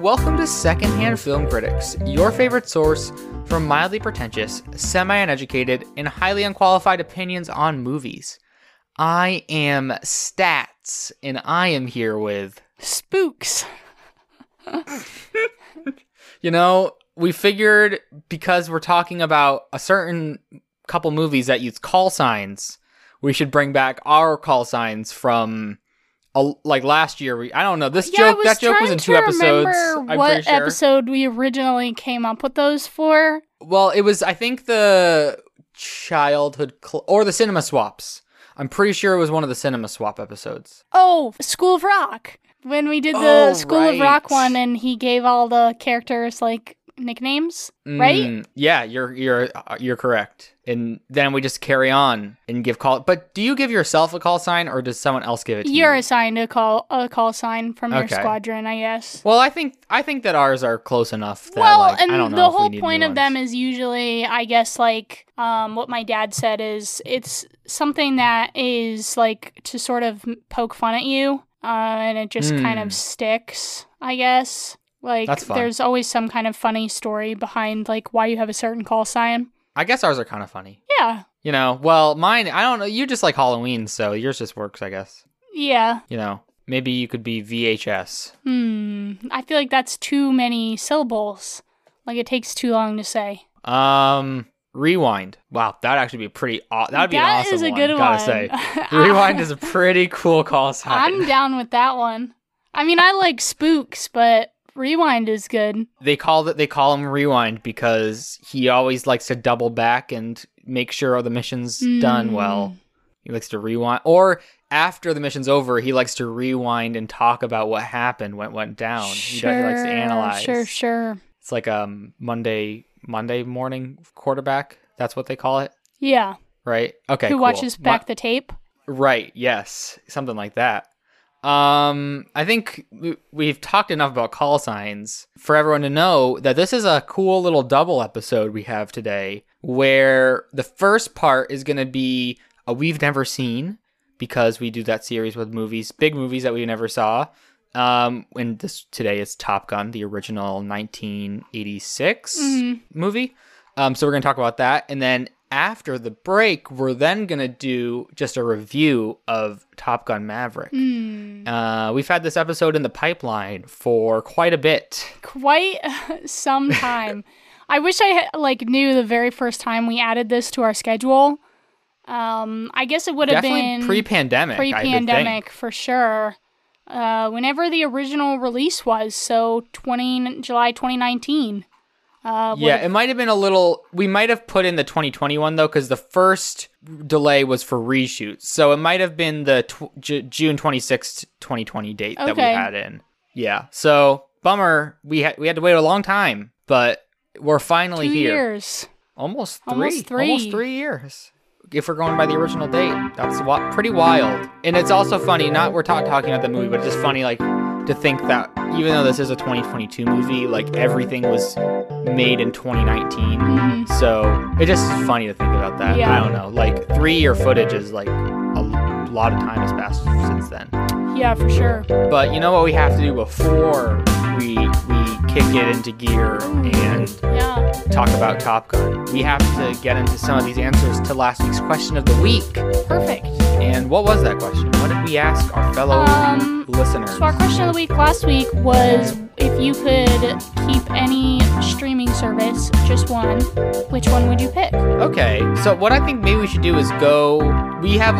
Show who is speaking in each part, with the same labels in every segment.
Speaker 1: welcome to Secondhand Film Critics, your favorite source for mildly pretentious, semi-uneducated, and highly unqualified opinions on movies. I am Stats, and I am here with...
Speaker 2: Spooks.
Speaker 1: You know, we figured because we're talking about a certain couple movies that use call signs, we should bring back our call signs from... like last year, I don't know. That joke was in 2 episodes. I'm
Speaker 2: what
Speaker 1: pretty sure.
Speaker 2: episode we originally came up with those for?
Speaker 1: Well, it was, I think, the childhood or the cinema swaps. I'm pretty sure it was one of the cinema swap episodes.
Speaker 2: Oh, School of Rock. When we did the School of Rock one, and he gave all the characters like nicknames, right?
Speaker 1: Yeah, you're correct. And then we just carry on and give call. But do you give yourself a call sign, or does someone else give it to you?
Speaker 2: You're assigned a call sign from your squadron, I guess.
Speaker 1: Well, I think that ours are close enough. That,
Speaker 2: and
Speaker 1: I don't know
Speaker 2: the
Speaker 1: if we
Speaker 2: whole
Speaker 1: need
Speaker 2: point
Speaker 1: new
Speaker 2: of them
Speaker 1: ones.
Speaker 2: is usually, I guess, like what my dad said is it's something that is like to sort of poke fun at you, and it just kind of sticks, I guess. Like,
Speaker 1: That's fun.
Speaker 2: There's always some kind of funny story behind, like, why you have a certain call sign.
Speaker 1: I guess ours are kind of funny.
Speaker 2: Yeah.
Speaker 1: You know, well, mine, I don't know. You just like Halloween, so yours just works, I guess.
Speaker 2: Yeah.
Speaker 1: You know, maybe you could be VHS.
Speaker 2: I feel like that's too many syllables. Like, it takes too long to say.
Speaker 1: Rewind. Wow, that'd actually be pretty that'd be an
Speaker 2: That
Speaker 1: awesome
Speaker 2: is a
Speaker 1: one,
Speaker 2: good
Speaker 1: gotta
Speaker 2: one.
Speaker 1: say. Rewind is a pretty cool call sign.
Speaker 2: I'm down with that one. I mean, I like spooks, but Rewind is good.
Speaker 1: They call him Rewind because he always likes to double back and make sure the mission's done well. He likes to rewind, or after the mission's over, he likes to rewind and talk about what happened, what went down. He likes to analyze.
Speaker 2: Sure.
Speaker 1: It's like Monday morning quarterback. That's what they call it.
Speaker 2: Yeah.
Speaker 1: Right? Okay,
Speaker 2: Who
Speaker 1: cool.
Speaker 2: watches back the tape?
Speaker 1: Right, yes. Something like that. I think we've talked enough about call signs for everyone to know that this is a cool little double episode we have today, where the first part is going to be a We've Never Seen, because we do that series with movies, big movies that we never saw. And today is Top Gun, the original 1986 movie. So we're going to talk about that. And then after the break, we're then going to do just a review of Top Gun Maverick. We've had this episode in the pipeline for quite a bit.
Speaker 2: Quite some time. I wish I knew the very first time we added this to our schedule. I guess it would have been
Speaker 1: pre-pandemic.
Speaker 2: Pre-pandemic for sure. Whenever the original release was, so July 2019.
Speaker 1: It might have been a little... We might have put in the 2021, though, because the first delay was for reshoots. So it might have been the June 26th, 2020 date that we had in. Yeah. So, bummer. We had to wait a long time, but we're finally
Speaker 2: 2
Speaker 1: here.
Speaker 2: years.
Speaker 1: Almost 3.
Speaker 2: Almost 3.
Speaker 1: Almost 3 years. If we're going by the original date. That's pretty wild. And it's also funny, we're talking about the movie, but it's just funny, to think that even though this is a 2022 movie, everything was made in 2019. So it's just funny to think about that.
Speaker 2: Yeah.
Speaker 1: I don't know. 3-year footage is a lot of time has passed since then.
Speaker 2: Yeah, for sure.
Speaker 1: But you know what we have to do before we kick it into gear and talk about Top Gun? We have to get into some of these answers to last week's question of the week.
Speaker 2: Perfect.
Speaker 1: And what was that question? What did we ask our fellow listeners?
Speaker 2: So our question of the week last week was, if you could keep any streaming service, just one, which one would you pick?
Speaker 1: Okay, so what I think maybe we should do is we have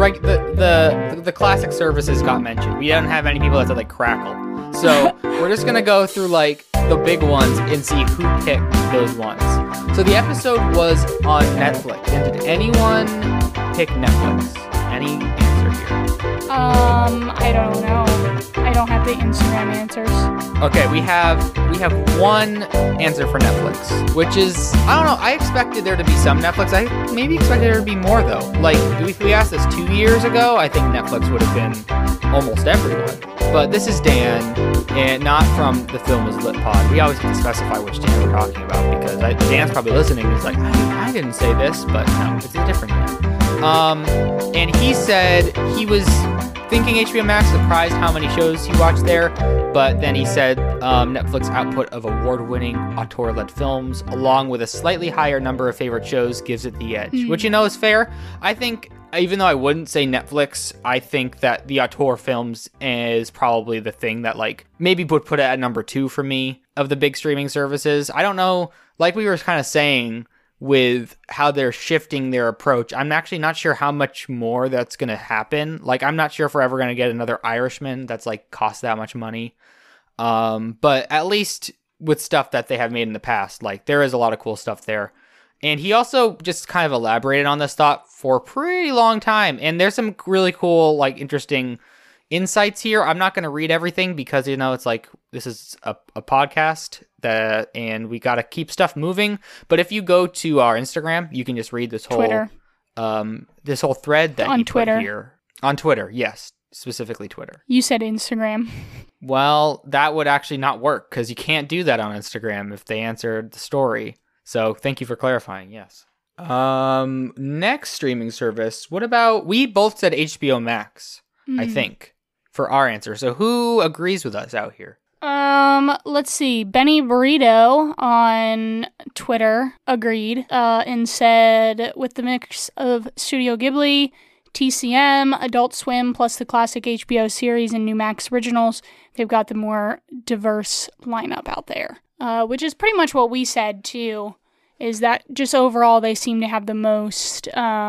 Speaker 1: the classic services got mentioned. We don't have any people that said Crackle. So we're just going to go through the big ones and see who picked those ones. So the episode was on Netflix. And did anyone pick Netflix? Any answer here?
Speaker 2: I don't know. I don't have the Instagram answers.
Speaker 1: Okay, we have one answer for Netflix, which is, I don't know, I expected there to be some Netflix. I maybe expected there to be more, though. If we asked this 2 years ago, I think Netflix would have been almost everyone. But this is Dan, and not from the Film is Lit pod. We always have to specify which Dan we're talking about, because Dan's probably listening and he's like, I didn't say this, but no, it's a different Dan. And he said he was thinking HBO Max, surprised how many shows he watched there, but then he said Netflix output of award-winning auteur-led films, along with a slightly higher number of favorite shows, gives it the edge, which is fair. I think, even though I wouldn't say Netflix, I think that the auteur films is probably the thing that maybe would put it at number 2 for me of the big streaming services. I don't know, like we were kind of saying, with how they're shifting their approach, I'm actually not sure how much more that's going to happen. I'm not sure if we're ever going to get another Irishman that's cost that much money. But at least with stuff that they have made in the past, there is a lot of cool stuff there. And he also just kind of elaborated on this thought for a pretty long time. And there's some really cool, interesting insights here. I'm not going to read everything because, it's this is a podcast and we got to keep stuff moving. But if you go to our Instagram, you can just read this whole
Speaker 2: Twitter.
Speaker 1: This whole thread that
Speaker 2: on
Speaker 1: he
Speaker 2: Twitter.
Speaker 1: put here. On Twitter, yes. Specifically Twitter.
Speaker 2: You said Instagram.
Speaker 1: Well, that would actually not work because you can't do that on Instagram if they answered the story. So thank you for clarifying, yes. Next streaming service. What about, we both said HBO Max, I think, for our answer. So who agrees with us out here?
Speaker 2: Let's see. Benny Burrito on Twitter agreed, and said with the mix of Studio Ghibli, TCM, Adult Swim, plus the classic HBO series and new Max originals, they've got the more diverse lineup out there. Which is pretty much what we said too, is that just overall they seem to have the most,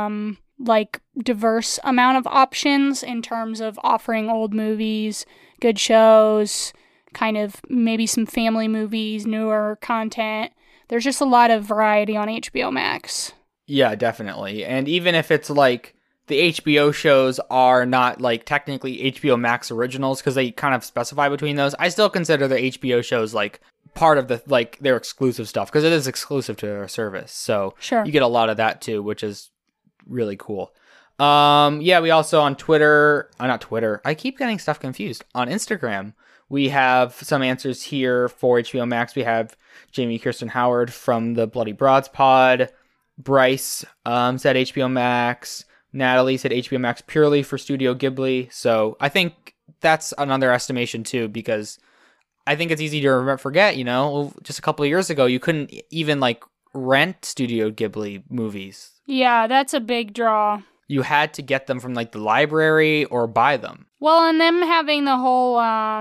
Speaker 2: diverse amount of options in terms of offering old movies, good shows, kind of maybe some family movies, newer content. There's just a lot of variety on HBO Max.
Speaker 1: Yeah, definitely. And even if it's the HBO shows are not technically HBO Max originals because they kind of specify between those, I still consider the HBO shows part of the their exclusive stuff because it is exclusive to their service. So
Speaker 2: sure.
Speaker 1: You get a lot of that too, which is really cool. Yeah, we also on Twitter, not Twitter. I keep getting stuff confused. On Instagram, we have some answers here for HBO Max. We have Jamie Kirsten Howard from the Bloody Broads pod. Bryce said HBO Max. Natalie said HBO Max purely for Studio Ghibli. So I think that's another estimation too, because I think it's easy to forget, just a couple of years ago, you couldn't even rent Studio Ghibli movies.
Speaker 2: Yeah, that's a big draw.
Speaker 1: You had to get them from the library or buy them.
Speaker 2: Well, and them having the whole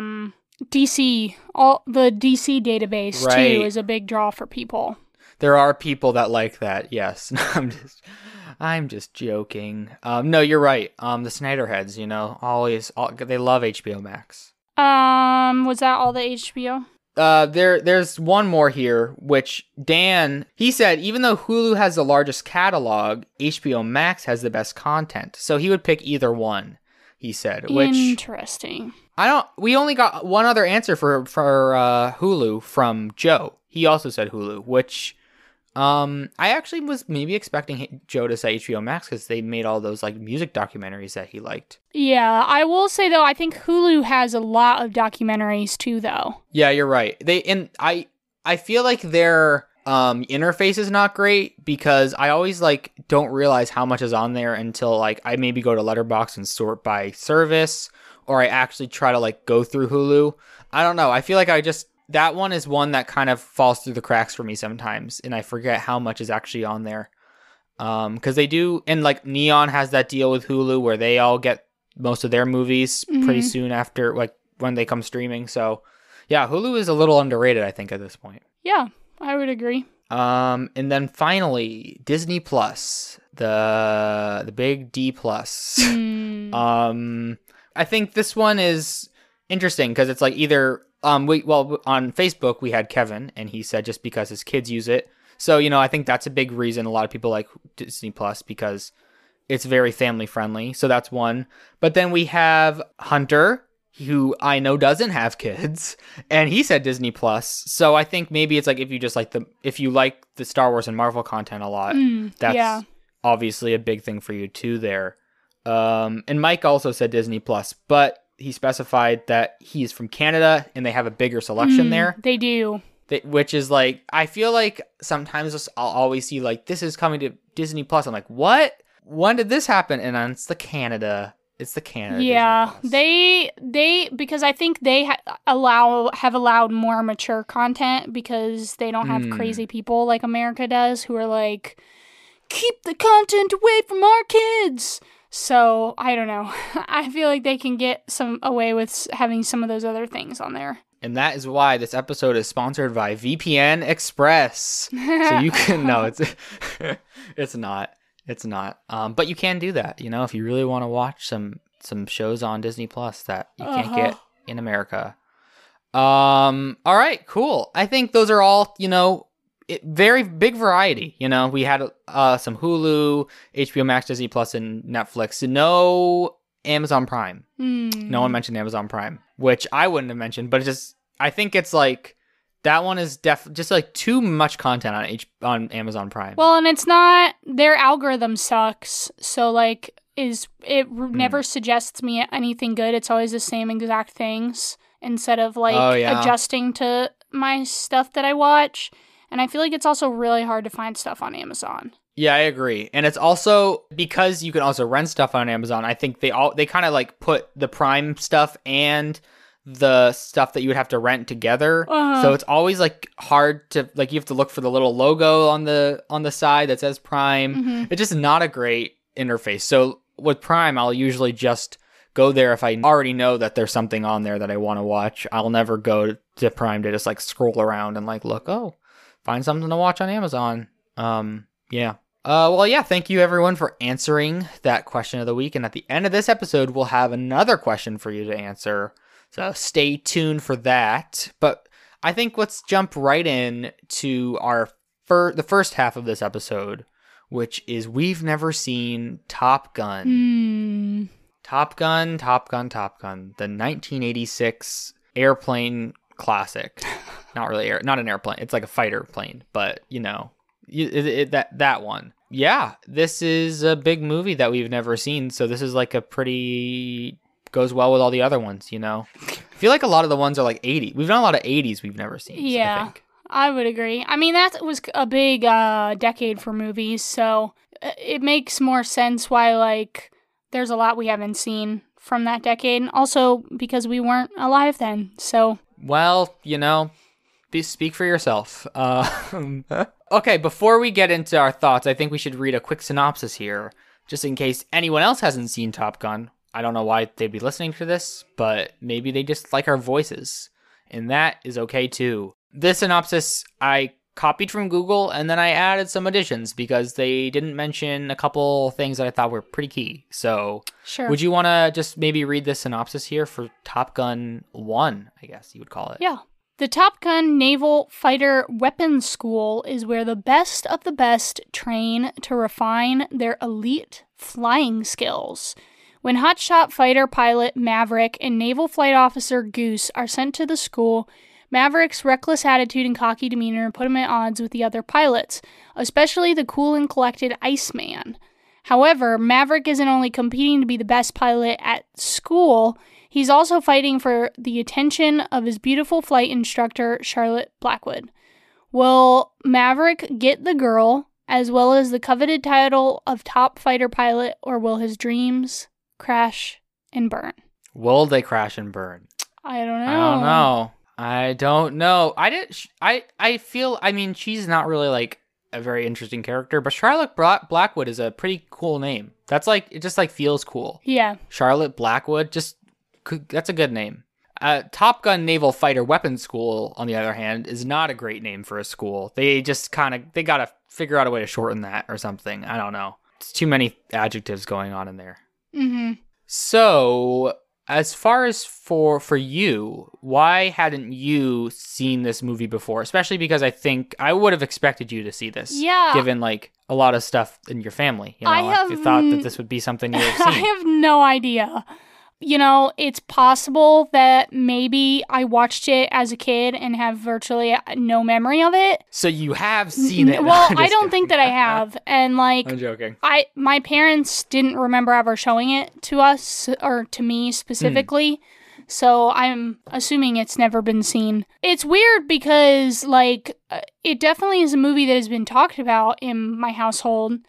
Speaker 2: DC, all the DC database too is a big draw for people.
Speaker 1: There are people that like that. Yes. I'm just joking. No, you're right. The Snyderheads, they love HBO Max.
Speaker 2: Was that all the HBO?
Speaker 1: There's one more here, which Dan, he said, even though Hulu has the largest catalog, HBO Max has the best content. So he would pick either one, he said. Which
Speaker 2: interesting.
Speaker 1: We only got one other answer for Hulu from Joe. He also said Hulu, which I actually was maybe expecting Joe to say HBO Max because they made all those music documentaries that he liked.
Speaker 2: Yeah, I will say though, I think Hulu has a lot of documentaries too, though.
Speaker 1: Yeah, you're right. I feel like their interface is not great because I always don't realize how much is on there until I maybe go to Letterboxd and sort by service, or I actually try to go through Hulu. I don't know. I feel like that one is one that kind of falls through the cracks for me sometimes, and I forget how much is actually on there. Because they do, and Neon has that deal with Hulu where they all get most of their movies pretty soon after, when they come streaming. So, yeah, Hulu is a little underrated, I think, at this point.
Speaker 2: Yeah, I would agree.
Speaker 1: And then finally, Disney Plus, the big D plus. I think this one is interesting because it's either. On Facebook, we had Kevin, and he said just because his kids use it. So, I think that's a big reason a lot of people like Disney Plus because it's very family friendly. So that's one. But then we have Hunter, who I know doesn't have kids, and he said Disney Plus. So I think maybe it's if you just if you like the Star Wars and Marvel content a lot, that's obviously a big thing for you too there. And Mike also said Disney Plus, but he specified that he's from Canada and they have a bigger selection there.
Speaker 2: They do.
Speaker 1: Which is I feel like sometimes I'll always see this is coming to Disney Plus. I'm like, what? When did this happen? And then it's the Canada It's the Canada.
Speaker 2: Yeah,
Speaker 1: Disney Plus.
Speaker 2: they because I think they have allowed more mature content because they don't have crazy people like America does who are like, keep the content away from our kids. So I don't know. I feel like they can get away with having some of those other things on there.
Speaker 1: And that is why this episode is sponsored by VPN Express. So you can it's not. It's not. But you can do that, if you really want to watch some shows on Disney Plus that you can't get in America. All right, cool. I think those are all, very big variety. We had some Hulu, HBO Max, Disney Plus, and Netflix. No Amazon Prime. No one mentioned Amazon Prime, which I wouldn't have mentioned, but I think it's like that one is just like too much content on Amazon Prime.
Speaker 2: Well, and it's not, their algorithm sucks. So like never suggests me anything good. It's always the same exact things instead of like adjusting to my stuff that I watch. And I feel like it's also really hard to find stuff on Amazon.
Speaker 1: Yeah, I agree. And it's also because you can also rent stuff on Amazon. I think they kind of like put the Prime stuff and the stuff that you would have to rent together. So it's always like hard to like, you have to look for the little logo on the side that says Prime. It's just not a great interface. So with Prime, I'll usually just go there if I already know that there's something on there that I want to watch. I'll never go to Prime to just like scroll around and like look, find something to watch on Amazon. Yeah. Thank you everyone for answering that question of the week. And at the end of this episode, we'll have another question for you to answer. So stay tuned for that. But I think let's jump right in to the first half of this episode, which is we've never seen Top Gun. Top Gun, the 1986 airplane classic. Not really not an airplane. It's like a fighter plane, but that one. Yeah, this is a big movie that we've never seen. So this is like goes well with all the other ones, I feel like a lot of the ones are like 80. We've done a lot of 80s we've never seen.
Speaker 2: Yeah,
Speaker 1: I think.
Speaker 2: I would agree. I mean, that was a big decade for movies, so it makes more sense why like there's a lot we haven't seen from that decade. And also because we weren't alive then, so.
Speaker 1: Well, speak for yourself. Okay, before we get into our thoughts, I think we should read a quick synopsis here, just in case anyone else hasn't seen Top Gun. I don't know why they'd be listening to this, but maybe they just like our voices, and that is okay too. This synopsis I copied from Google, and then I added some additions because they didn't mention a couple things that I thought were pretty key. So,
Speaker 2: sure.
Speaker 1: Would you want to just maybe read the synopsis here for Top Gun 1, I guess you would call it?
Speaker 2: Yeah. The Top Gun Naval Fighter Weapons School is where the best of the best train to refine their elite flying skills. When hotshot fighter pilot Maverick and naval flight officer Goose are sent to the school, Maverick's reckless attitude and cocky demeanor put him at odds with the other pilots, especially the cool and collected Iceman. However, Maverick isn't only competing to be the best pilot at school, he's also fighting for the attention of his beautiful flight instructor, Charlotte Blackwood. Will Maverick get the girl, as well as the coveted title of top fighter pilot, or will his dreams crash and burn?
Speaker 1: Will they crash and burn?
Speaker 2: I don't know.
Speaker 1: I feel, she's not really like a very interesting character, but Charlotte Blackwood is a pretty cool name. That's like, it just like feels cool.
Speaker 2: Yeah.
Speaker 1: Charlotte Blackwood, that's a good name. Top Gun Naval Fighter Weapons School, on the other hand, is not a great name for a school. They just they gotta figure out a way to shorten that or something. I don't know. It's too many adjectives going on in there.
Speaker 2: Mm-hmm.
Speaker 1: So, as far as for you, why hadn't you seen this movie before? Especially because I think I would have expected you to see this.
Speaker 2: Yeah.
Speaker 1: Given like a lot of stuff in your family. I thought that this would be something you would have seen.
Speaker 2: I have no idea. It's possible that maybe I watched it as a kid and have virtually no memory of it.
Speaker 1: So you have seen it.
Speaker 2: Well, I don't think that I have. And like,
Speaker 1: I'm joking.
Speaker 2: My parents didn't remember ever showing it to us or to me specifically. So I'm assuming it's never been seen. It's weird because like, it definitely is a movie that has been talked about in my household.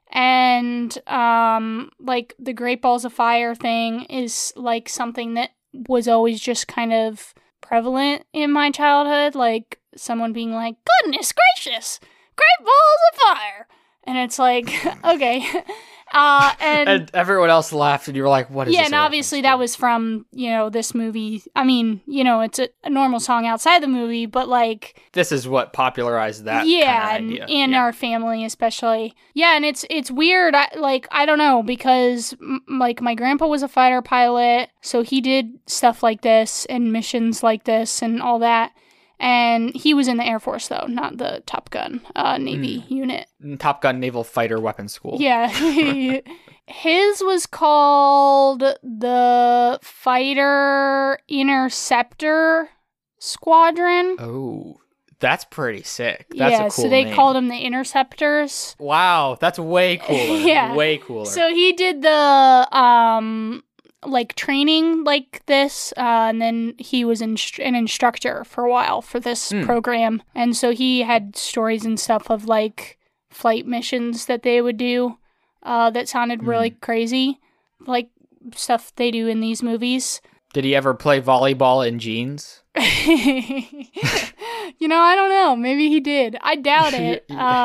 Speaker 2: And like the Great Balls of Fire thing is like something that was always just kind of prevalent in my childhood, like someone being like, goodness gracious, Great Balls of Fire. And it's like, okay.
Speaker 1: And everyone else laughed, and you were like, what is this?
Speaker 2: Yeah, and obviously that was from, this movie. I mean, it's a normal song outside the movie, but like...
Speaker 1: This is what popularized that
Speaker 2: kind of idea. And our family especially. Yeah, and it's weird. I don't know, because like my grandpa was a fighter pilot, so he did stuff like this and missions like this and all that. And he was in the Air Force, though, not the Top Gun Navy unit.
Speaker 1: Top Gun Naval Fighter Weapons School.
Speaker 2: Yeah. His was called the Fighter Interceptor Squadron.
Speaker 1: Oh, that's pretty sick. That's a cool
Speaker 2: so they
Speaker 1: name.
Speaker 2: called them the Interceptors.
Speaker 1: Wow, that's way cooler.
Speaker 2: Yeah.
Speaker 1: Way cooler.
Speaker 2: So he did the... like training like this, and then he was an instructor for a while for this program, and so he had stories and stuff of like flight missions that they would do that sounded really crazy, like stuff they do in these movies.
Speaker 1: Did he ever play volleyball in jeans?
Speaker 2: I don't know, maybe he did. I doubt it.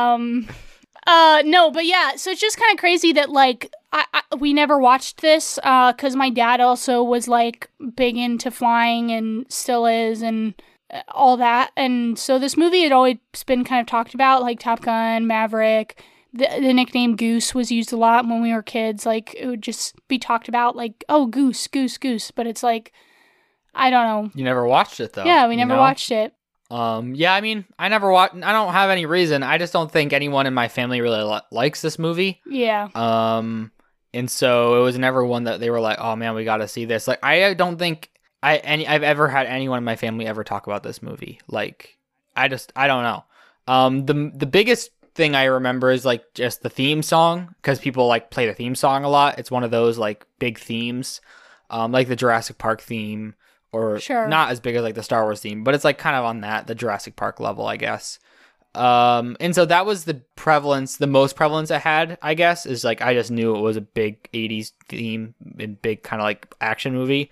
Speaker 2: No, but yeah, so it's just kind of crazy that like we never watched this because my dad also was like big into flying and still is and all that. And so this movie had always been kind of talked about, like Top Gun, Maverick. The nickname Goose was used a lot when we were kids. Like it would just be talked about like, oh, Goose, Goose, Goose. But it's like, I don't know.
Speaker 1: You never watched it though.
Speaker 2: Yeah, we never watched it.
Speaker 1: Yeah, I mean, I never watched. I don't have any reason. I just don't think anyone in my family really likes this movie.
Speaker 2: Yeah.
Speaker 1: And so it was never one that they were like, "Oh man, we got to see this." Like, I don't think I've ever had anyone in my family ever talk about this movie. Like, I don't know. The biggest thing I remember is like just the theme song, because people like play the theme song a lot. It's one of those like big themes, like the Jurassic Park theme. Or not as big as like the Star Wars theme, but it's like kind of on the Jurassic Park level, I guess. And so that was the most prevalence I had, I guess, is like I just knew it was a big 80s theme and big kind of like action movie.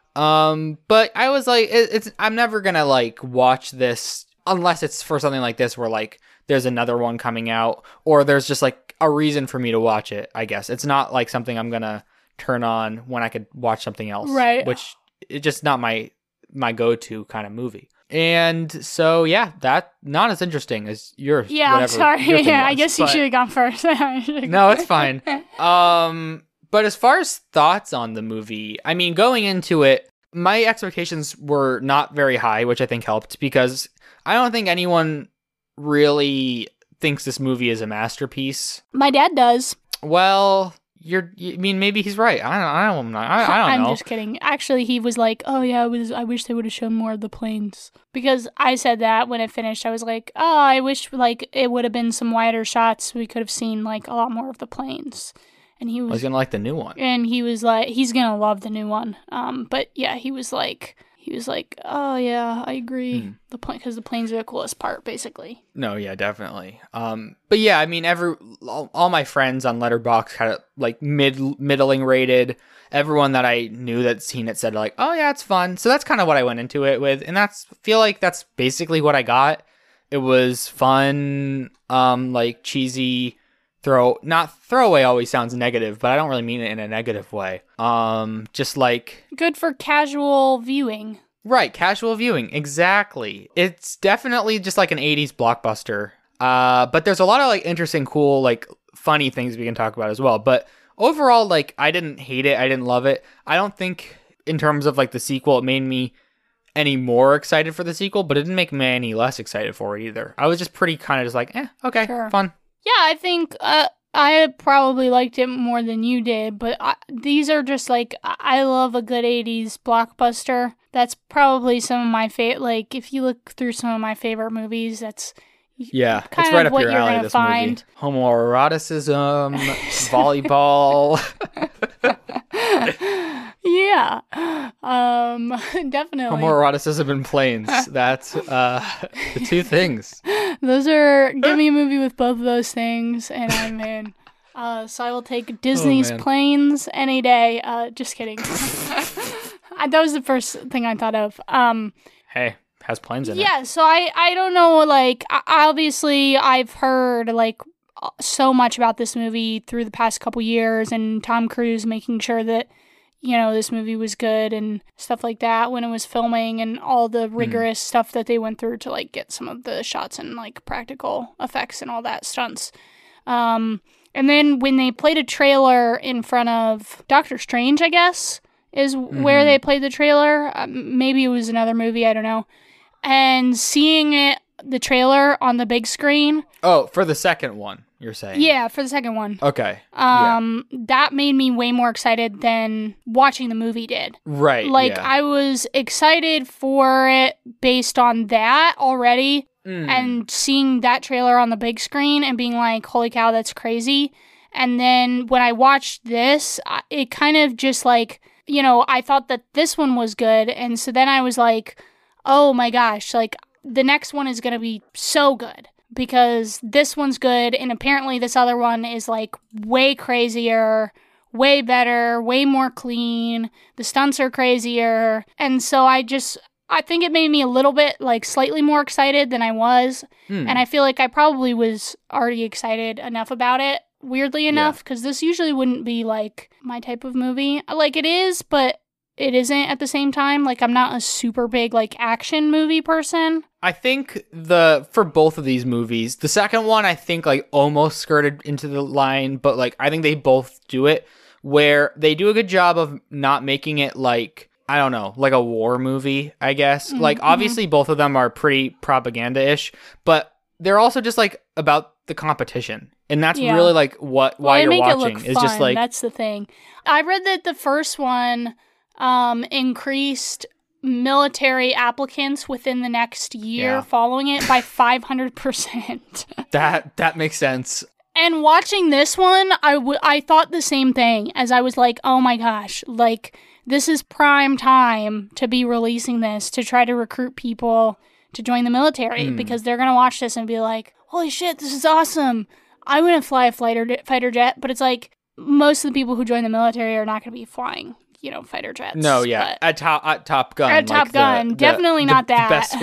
Speaker 1: But I was like, I'm never gonna like watch this unless it's for something like this where like there's another one coming out or there's just like a reason for me to watch it, I guess. It's not like something I'm gonna turn on when I could watch something else.
Speaker 2: Right.
Speaker 1: Which it's just not my go-to kind of movie. And so, yeah, that not as interesting as yours.
Speaker 2: Yeah, I'm sorry. Yeah, I guess you should have gone first.
Speaker 1: No, it's fine. But as far as thoughts on the movie, I mean, going into it, my expectations were not very high, which I think helped because I don't think anyone really thinks this movie is a masterpiece.
Speaker 2: My dad does.
Speaker 1: Well... I mean, maybe he's right. I don't know.
Speaker 2: I'm just kidding. Actually, he was like, "Oh yeah, I wish they would have shown more of the planes." Because I said that when it finished, I was like, "Oh, I wish like it would have been some wider shots. So we could have seen like a lot more of the planes." And he was
Speaker 1: gonna like the new one.
Speaker 2: And he was like, he's gonna love the new one. But yeah, he was like, "Oh yeah, I agree." Because the planes are the coolest part, basically.
Speaker 1: No, yeah, definitely. But yeah, I mean, all my friends on Letterboxd had it like middling rated. Everyone that I knew that's seen it said like, "Oh yeah, it's fun." So that's kind of what I went into it with, and feel like that's basically what I got. It was fun, like cheesy. Throwaway always sounds negative, but I don't really mean it in a negative way. Just like
Speaker 2: good for casual viewing.
Speaker 1: Right, casual viewing, exactly. It's definitely just like an 80s blockbuster. But there's a lot of like interesting, cool, like funny things we can talk about as well. But overall, like I didn't hate it, I didn't love it. I don't think in terms of like the sequel, it made me any more excited for the sequel, but it didn't make me any less excited for it either. I was just pretty kind of just like, okay, sure. Fun.
Speaker 2: Yeah, I think I probably liked it more than you did, but these are just like, I love a good 80s blockbuster. That's probably some of my favorite, like, if you look through some of my favorite movies, that's
Speaker 1: kind
Speaker 2: it's
Speaker 1: right
Speaker 2: of
Speaker 1: up your alley, this
Speaker 2: find.
Speaker 1: Movie. Homoeroticism, volleyball.
Speaker 2: Yeah, definitely.
Speaker 1: Homoeroticism and planes. That's the two things.
Speaker 2: Give me a movie with both of those things, and I'm in. So I will take Disney's planes any day. Just kidding. That was the first thing I thought of.
Speaker 1: Hey, has planes in it.
Speaker 2: Yeah, so I don't know, like, obviously I've heard, like, so much about this movie through the past couple years, and Tom Cruise making sure that, you know, this movie was good and stuff like that when it was filming, and all the rigorous stuff that they went through to, like, get some of the shots and, like, practical effects and all that stunts. And then when they played a trailer in front of Doctor Strange, I guess, is where they played the trailer. Maybe it was another movie, I don't know. And seeing the trailer on the big screen.
Speaker 1: Oh, for the second one, you're saying?
Speaker 2: Yeah, for the second one.
Speaker 1: Okay.
Speaker 2: That made me way more excited than watching the movie did.
Speaker 1: Right.
Speaker 2: Like, I was excited for it based on that already. And seeing that trailer on the big screen and being like, holy cow, that's crazy. And then when I watched this, it kind of just like, you know, I thought that this one was good. And so then I was like, oh my gosh, like the next one is going to be so good because this one's good. And apparently this other one is like way crazier, way better, way more clean. The stunts are crazier. And so I think it made me a little bit like slightly more excited than I was. And I feel like I probably was already excited enough about it. Weirdly enough, because this usually wouldn't be, like, my type of movie. Like, it is, but it isn't at the same time. Like, I'm not a super big, like, action movie person.
Speaker 1: I think for both of these movies, the second one, I think, like, almost skirted into the line, but, like, I think they both do it, where they do a good job of not making it, like, I don't know, like a war movie, I guess. Like, obviously, both of them are pretty propaganda-ish, but they're also just, like, about the competition. And that's really like why you're watching. It's just like,
Speaker 2: that's the thing. I read that the first one increased military applicants within the next year following it by 500%.
Speaker 1: That makes sense.
Speaker 2: And watching this one, I thought the same thing, as I was like, oh my gosh, like this is prime time to be releasing this to try to recruit people to join the military because they're going to watch this and be like, holy shit, this is awesome. I wouldn't fly a fighter jet, but it's like most of the people who join the military are not going to be flying, you know, fighter jets.
Speaker 1: No, yeah, at Top Gun.
Speaker 2: At Top Gun, definitely not that.
Speaker 1: The best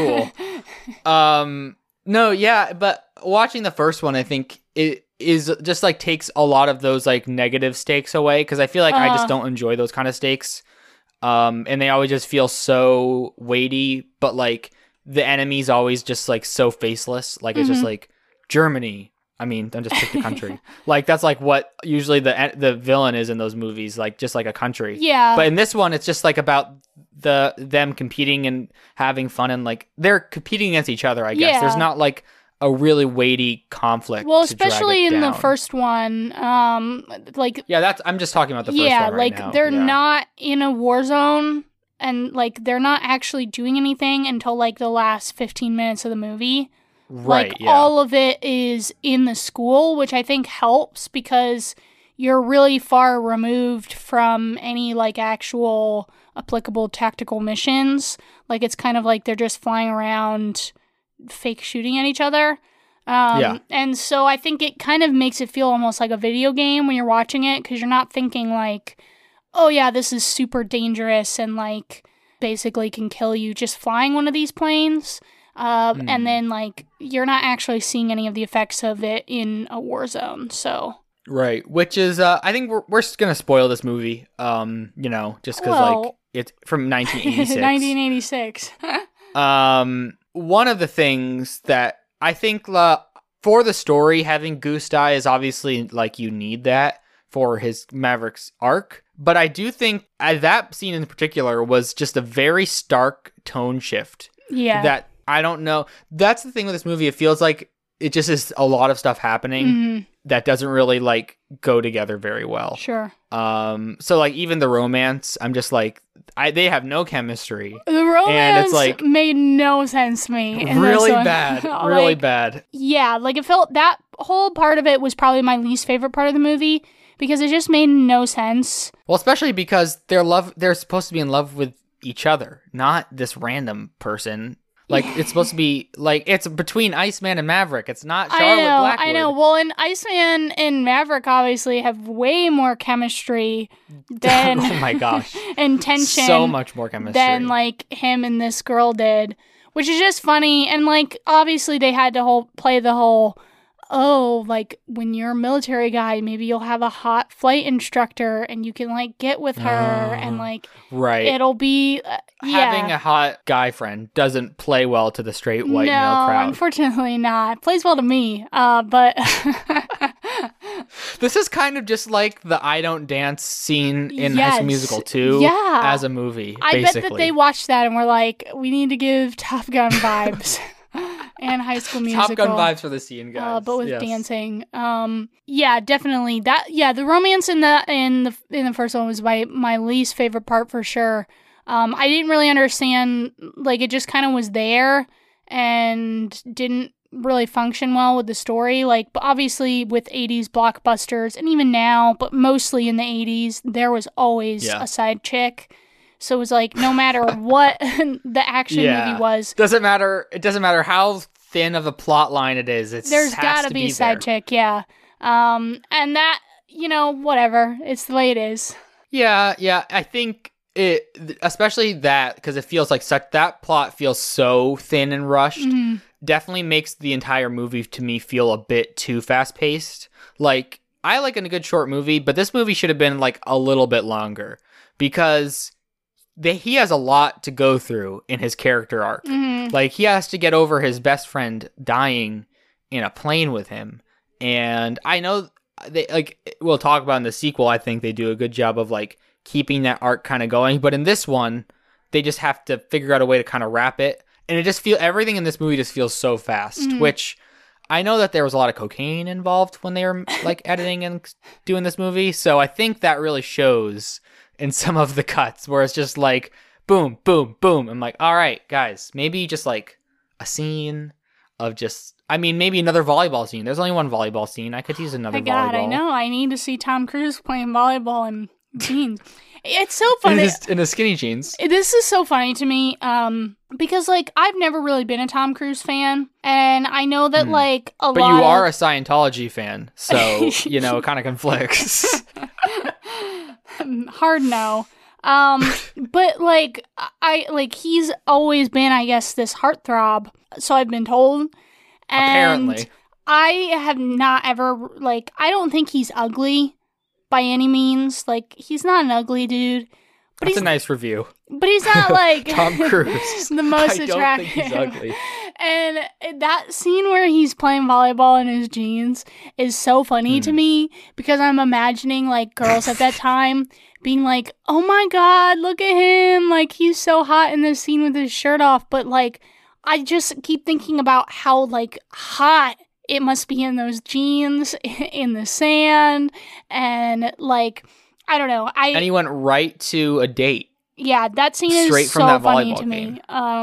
Speaker 1: school. No, yeah, but watching the first one, I think it is just like takes a lot of those like negative stakes away because I feel like I just don't enjoy those kind of stakes. And they always just feel so weighty, but like the enemy's always just like so faceless. Like it's just like Germany. I mean, don't just pick the country. Like that's like what usually the villain is in those movies, like just like a country.
Speaker 2: Yeah.
Speaker 1: But in this one, it's just like about them competing and having fun, and like they're competing against each other. I guess there's not like a really weighty conflict.
Speaker 2: Well, especially in the first one, like
Speaker 1: I'm just talking about the first one right
Speaker 2: like
Speaker 1: now.
Speaker 2: They're not in a war zone, and like they're not actually doing anything until like the last 15 minutes of the movie.
Speaker 1: Right,
Speaker 2: like all of it is in the school, which I think helps because you're really far removed from any like actual applicable tactical missions. Like it's kind of like they're just flying around fake shooting at each other. And so I think it kind of makes it feel almost like a video game when you're watching it because you're not thinking like, oh yeah, this is super dangerous and like basically can kill you just flying one of these planes. And then, like, you're not actually seeing any of the effects of it in a war zone, so...
Speaker 1: Right, which is, I think we're just gonna spoil this movie, you know, just because, like, it's from 1986.
Speaker 2: 1986.
Speaker 1: One of the things that I think, for the story, having Goose die is obviously, like, you need that for his Maverick's arc, but I do think that scene in particular was just a very stark tone shift.
Speaker 2: Yeah.
Speaker 1: That... I don't know. That's the thing with this movie. It feels like it just is a lot of stuff happening that doesn't really like go together very well.
Speaker 2: Sure.
Speaker 1: So like even the romance, I'm just like, they have no chemistry.
Speaker 2: The romance
Speaker 1: and it's like
Speaker 2: made no sense to me.
Speaker 1: Really bad. Really bad.
Speaker 2: Yeah, like it felt that whole part of it was probably my least favorite part of the movie because it just made no sense.
Speaker 1: Well, especially because they're supposed to be in love with each other, not this random person. Like, it's supposed to be, like, it's between Iceman and Maverick. It's not Charlotte Blackwood.
Speaker 2: I know. Well, and Iceman and Maverick obviously have way more chemistry than...
Speaker 1: oh my gosh.
Speaker 2: and tension.
Speaker 1: So much more chemistry.
Speaker 2: Than, like, him and this girl did. Which is just funny. And, like, obviously they had to play the whole... oh, like, when you're a military guy, maybe you'll have a hot flight instructor and you can, like, get with her and, like,
Speaker 1: right.
Speaker 2: It'll be,
Speaker 1: Having a hot guy friend doesn't play well to the straight white male crowd.
Speaker 2: No, unfortunately not. It plays well to me, but...
Speaker 1: This is kind of just like the I Don't Dance scene in High School Musical 2 as a movie,
Speaker 2: I bet that they watched that and were like, we need to give Top Gun vibes. And High School Musical.
Speaker 1: Top Gun vibes for the scene, guys.
Speaker 2: But with dancing. Yeah, definitely. The romance in the first one was my least favorite part for sure. I didn't really understand, like, it just kind of was there and didn't really function well with the story. Like, but obviously with 80s blockbusters, and even now, but mostly in the 80s, there was always a side chick. So it was like, no matter what the action movie was. It doesn't
Speaker 1: matter how thin of a plot line it is.
Speaker 2: There's got to be a side chick, yeah. And that, whatever. It's the way it is.
Speaker 1: Yeah. I think especially that, because it feels like that plot feels so thin and rushed, definitely makes the entire movie to me feel a bit too fast-paced. Like, I like a good short movie, but this movie should have been, like, a little bit longer, because... he has a lot to go through in his character arc. Like, he has to get over his best friend dying in a plane with him. And I know we'll talk about in the sequel, I think they do a good job of, like, keeping that arc kind of going. But in this one, they just have to figure out a way to kind of wrap it. And everything in this movie just feels so fast, which I know that there was a lot of cocaine involved when they were, like, editing and doing this movie. So I think that really shows in some of the cuts where it's just like boom, boom, boom. I'm like, all right, guys, maybe just like a scene of maybe another volleyball scene. There's only one volleyball scene. I could use another volleyball.
Speaker 2: I know. I need to see Tom Cruise playing volleyball in jeans. It's so funny.
Speaker 1: In his skinny jeans.
Speaker 2: This is so funny to me because, like, I've never really been a Tom Cruise fan. And I know that, like,
Speaker 1: But you are a Scientology fan. So, it kind of conflicts.
Speaker 2: Hard no. But, like, he's always been, I guess, this heartthrob. So I've been told. And
Speaker 1: apparently.
Speaker 2: I have not ever, like, I don't think he's ugly. By any means. Like, he's not an ugly dude. But
Speaker 1: That's a nice review.
Speaker 2: But he's not, like...
Speaker 1: Tom Cruise.
Speaker 2: the most attractive.
Speaker 1: I don't think he's ugly.
Speaker 2: And that scene where he's playing volleyball in his jeans is so funny to me. Because I'm imagining, like, girls at that time being like, oh my god, look at him. Like, he's so hot in this scene with his shirt off. But, like, I just keep thinking about how, like, hot it must be in those jeans, in the sand, and, like, I don't know.
Speaker 1: And he went right to a date.
Speaker 2: Yeah, that scene is
Speaker 1: straight from
Speaker 2: so
Speaker 1: that
Speaker 2: funny
Speaker 1: volleyball
Speaker 2: to me.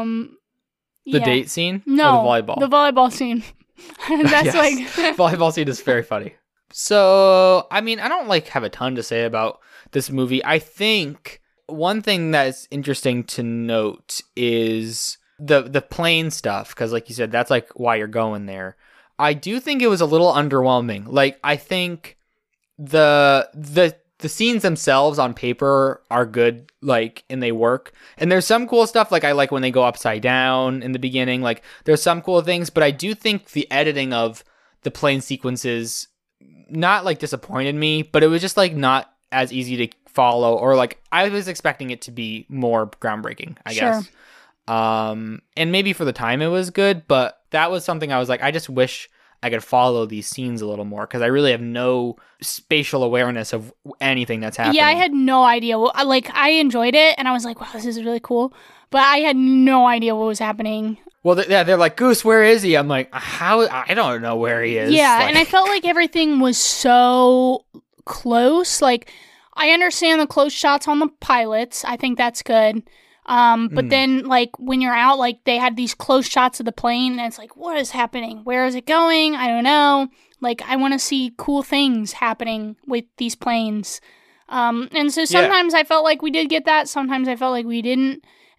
Speaker 1: The date scene?
Speaker 2: No,
Speaker 1: or the volleyball.
Speaker 2: The volleyball scene. That's like
Speaker 1: volleyball scene is very funny. So, I mean, I don't like have a ton to say about this movie. I think one thing that's interesting to note is the plane stuff, because, like you said, that's like why you're going there. I do think it was a little underwhelming. Like, I think the scenes themselves on paper are good, like, and they work. And there's some cool stuff, like, I like when they go upside down in the beginning. Like, there's some cool things, but I do think the editing of the plane sequences not, like, disappointed me, but it was just, like, not as easy to follow, or, like, I was expecting it to be more groundbreaking, I guess. And maybe for the time it was good, but that was something I was like, I just wish I could follow these scenes a little more, because I really have no spatial awareness of anything that's happening.
Speaker 2: Yeah, I had no idea. Like, I enjoyed it, and I was like, wow, this is really cool. But I had no idea what was happening.
Speaker 1: Well, they're like, Goose, where is he? I'm like, how? I don't know where he is.
Speaker 2: Yeah,
Speaker 1: like...
Speaker 2: and I felt like everything was so close. Like, I understand the close shots on the pilots. I think that's good. But then, like, when you're out, like, they had these close shots of the plane, and it's like, what is happening? Where is it going? I don't know. Like, I want to see cool things happening with these planes. And so sometimes I felt like we did get that. Sometimes I felt like we didn't.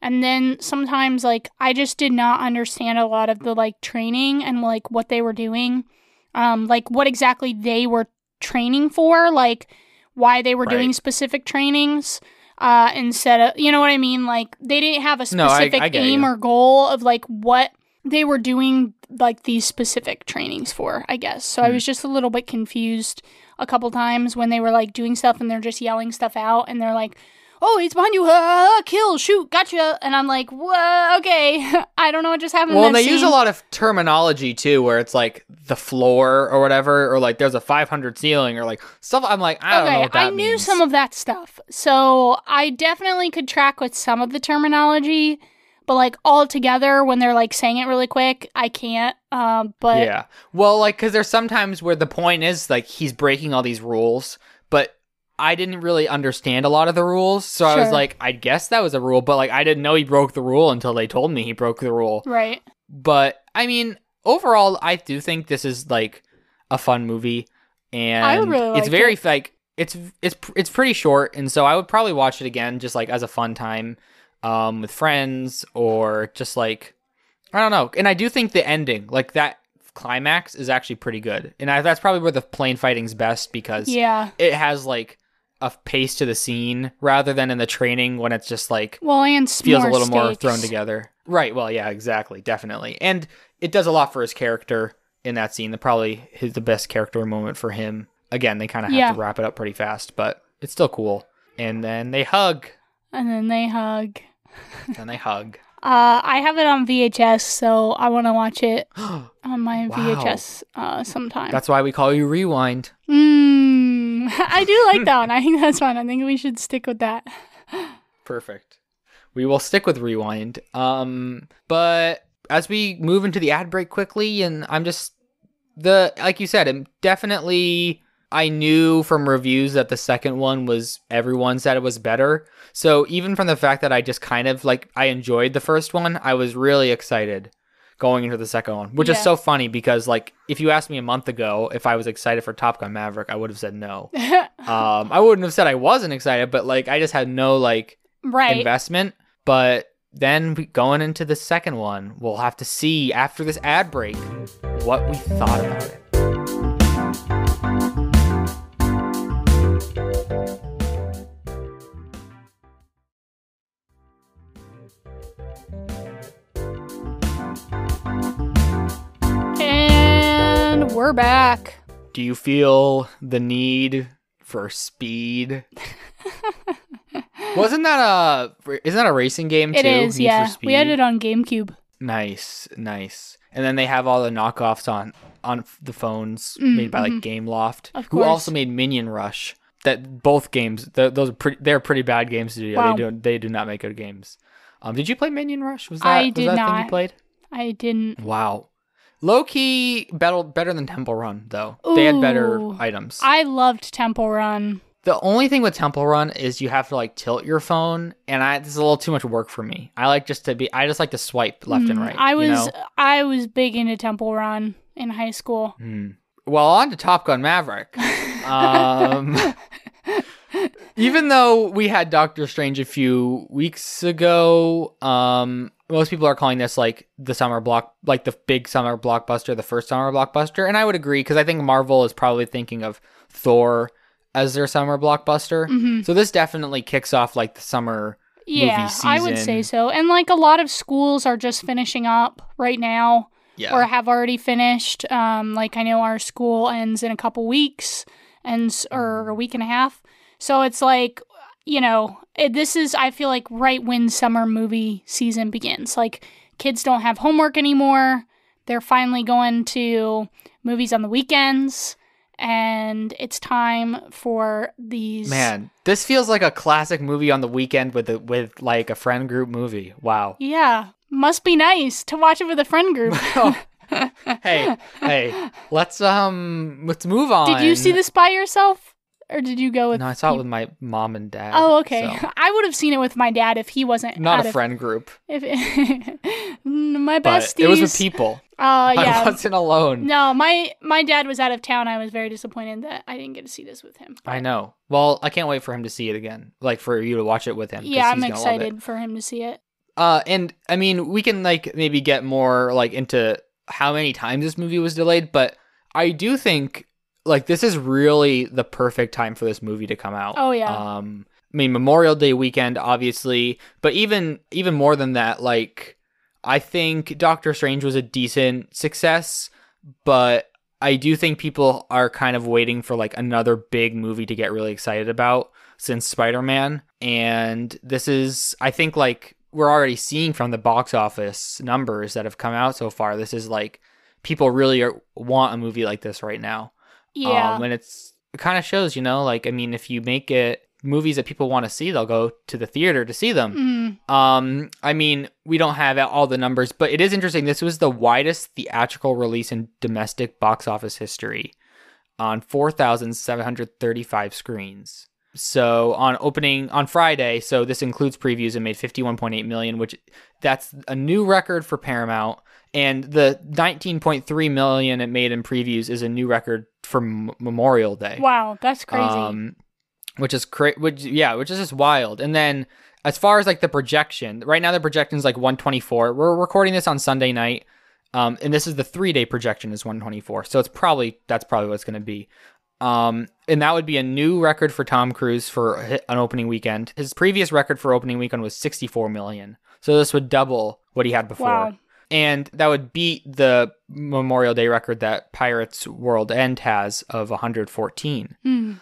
Speaker 2: And then sometimes, like, I just did not understand a lot of the, like, training and, like, what they were doing. Like, what exactly they were training for, like, why they were doing specific trainings. Instead of, you know what I mean? Like, they didn't have a specific aim or goal of, like, what they were doing, like, these specific trainings for, I guess. So I was just a little bit confused a couple times when they were, like, doing stuff and they're just yelling stuff out and they're like, oh, he's behind you, kill, shoot, gotcha. And I'm like, whoa, okay. I don't know what just happened.
Speaker 1: Well, and they use a lot of terminology, too, where it's like the floor or whatever, or like there's a 500 ceiling or like stuff. I'm like, I don't know what that means.
Speaker 2: I knew some of that stuff. So I definitely could track with some of the terminology, but like all together when they're like saying it really quick, I can't. But
Speaker 1: yeah. Well, like, because there's sometimes where the point is like he's breaking all these rules, but I didn't really understand a lot of the rules, so I was like, I guess that was a rule, but like I didn't know he broke the rule until they told me he broke the rule.
Speaker 2: Right.
Speaker 1: But I mean, overall, I do think this is like a fun movie, and
Speaker 2: I really
Speaker 1: it's very like it's pretty short, and so I would probably watch it again just like as a fun time, with friends or just like I don't know. And I do think the ending, like that climax, is actually pretty good, and that's probably where the plane fighting's best because it has like a pace to the scene rather than in the training when it's just like
Speaker 2: and
Speaker 1: feels a little
Speaker 2: stakes.
Speaker 1: more thrown together. Right. Well, yeah, exactly. Definitely. And it does a lot for his character in that scene.
Speaker 2: Yeah.
Speaker 1: The best character moment for him. Again, they kind of have to wrap it up pretty fast, but it's still cool. And then they hug.
Speaker 2: And then they hug.
Speaker 1: I
Speaker 2: have it on VHS, so I want to watch it on my VHS sometime.
Speaker 1: That's why we call you Rewind.
Speaker 2: I do like that one. I think that's fun. I think we should stick with that.
Speaker 1: Perfect. We will stick with Rewind. But as we move into the ad break quickly, and I'm just like you said, I knew from reviews that the second one everyone said it was better. So even from the fact that I just kind of like, I enjoyed the first one, I was really excited going into the second one, which is so funny because like, if you asked me a month ago if I was excited for Top Gun Maverick, I would have said no. I wouldn't have said I wasn't excited, but like, I just had no like investment. But then going into the second one, we'll have to see after this ad break what we thought about it.
Speaker 2: And we're back.
Speaker 1: Do you feel the need for speed? Isn't that a racing game too?
Speaker 2: It is, yeah. We had it on GameCube.
Speaker 1: Nice. And then they have all the knockoffs on the phones made by like Gameloft, who also made Minion Rush. That both games, they're pretty bad games to do.
Speaker 2: Wow.
Speaker 1: They do not make good games. Did you play Minion Rush? Was
Speaker 2: I
Speaker 1: that thing you played?
Speaker 2: I didn't.
Speaker 1: Wow. Low key better than Temple Run though. Ooh, they had better items.
Speaker 2: I loved Temple Run.
Speaker 1: The only thing with Temple Run is you have to like tilt your phone, and this is a little too much work for me. I just like to swipe left and right.
Speaker 2: I was big into Temple Run in high school.
Speaker 1: Well, on to Top Gun Maverick. Even though we had Doctor Strange a few weeks ago, most people are calling this like the big summer blockbuster, the first summer blockbuster, and I would agree because I think Marvel is probably thinking of Thor as their summer blockbuster. Mm-hmm. So this definitely kicks off like the summer movie season.
Speaker 2: I would say so. And like a lot of schools are just finishing up right now or have already finished. Like I know our school ends in a couple weeks or a week and a half. So it's like, you know, this is, I feel like right when summer movie season begins. Like kids don't have homework anymore. They're finally going to movies on the weekends. And it's time for these. Man,
Speaker 1: this feels like a classic movie on the weekend with like a friend group movie. Wow.
Speaker 2: Yeah, must be nice to watch it with a friend group.
Speaker 1: Hey, let's move on.
Speaker 2: Did you see this by yourself, or did you go with?
Speaker 1: No, I saw it with my mom and dad.
Speaker 2: Oh, okay. So. I would have seen it with my dad if he wasn't.
Speaker 1: Not a friend group.
Speaker 2: My besties.
Speaker 1: It was with people.
Speaker 2: Yeah.
Speaker 1: I wasn't alone.
Speaker 2: No, my dad was out of town. I was very disappointed that I didn't get to see this with him.
Speaker 1: I know. Well, I can't wait for him to see it again. Like for you to watch it with him.
Speaker 2: Yeah, I'm excited for him to see it.
Speaker 1: And I mean, we can like maybe get more like into how many times this movie was delayed, but I do think like this is really the perfect time for this movie to come out.
Speaker 2: Oh yeah.
Speaker 1: I mean, Memorial Day weekend, obviously, but even more than that, like I think Doctor Strange was a decent success, but I do think people are kind of waiting for like another big movie to get really excited about since Spider-Man. And this is, I think, like we're already seeing from the box office numbers that have come out so far, this is like people really want a movie like this right now.
Speaker 2: Yeah.
Speaker 1: And it kind of shows, you know, like, I mean, if you make it movies that people want to see, they'll go to the theater to see them. I mean, we don't have all the numbers, but it is interesting. This was the widest theatrical release in domestic box office history on 4,735 screens. So on Friday, so this includes previews, and made 51.8 million, which that's a new record for Paramount. And the 19.3 million it made in previews is a new record for Memorial Day.
Speaker 2: Wow, that's crazy.
Speaker 1: Which is which is just wild. And then as far as like the projection, right now the projection is like 124. We're recording this on Sunday night, and this is the 3-day projection is 124. So that's probably what it's going to be. And that would be a new record for Tom Cruise for an opening weekend. His previous record for opening weekend was 64 million. So this would double what he had before.
Speaker 2: Wow.
Speaker 1: And that would beat the Memorial Day record that Pirates World End has of 114.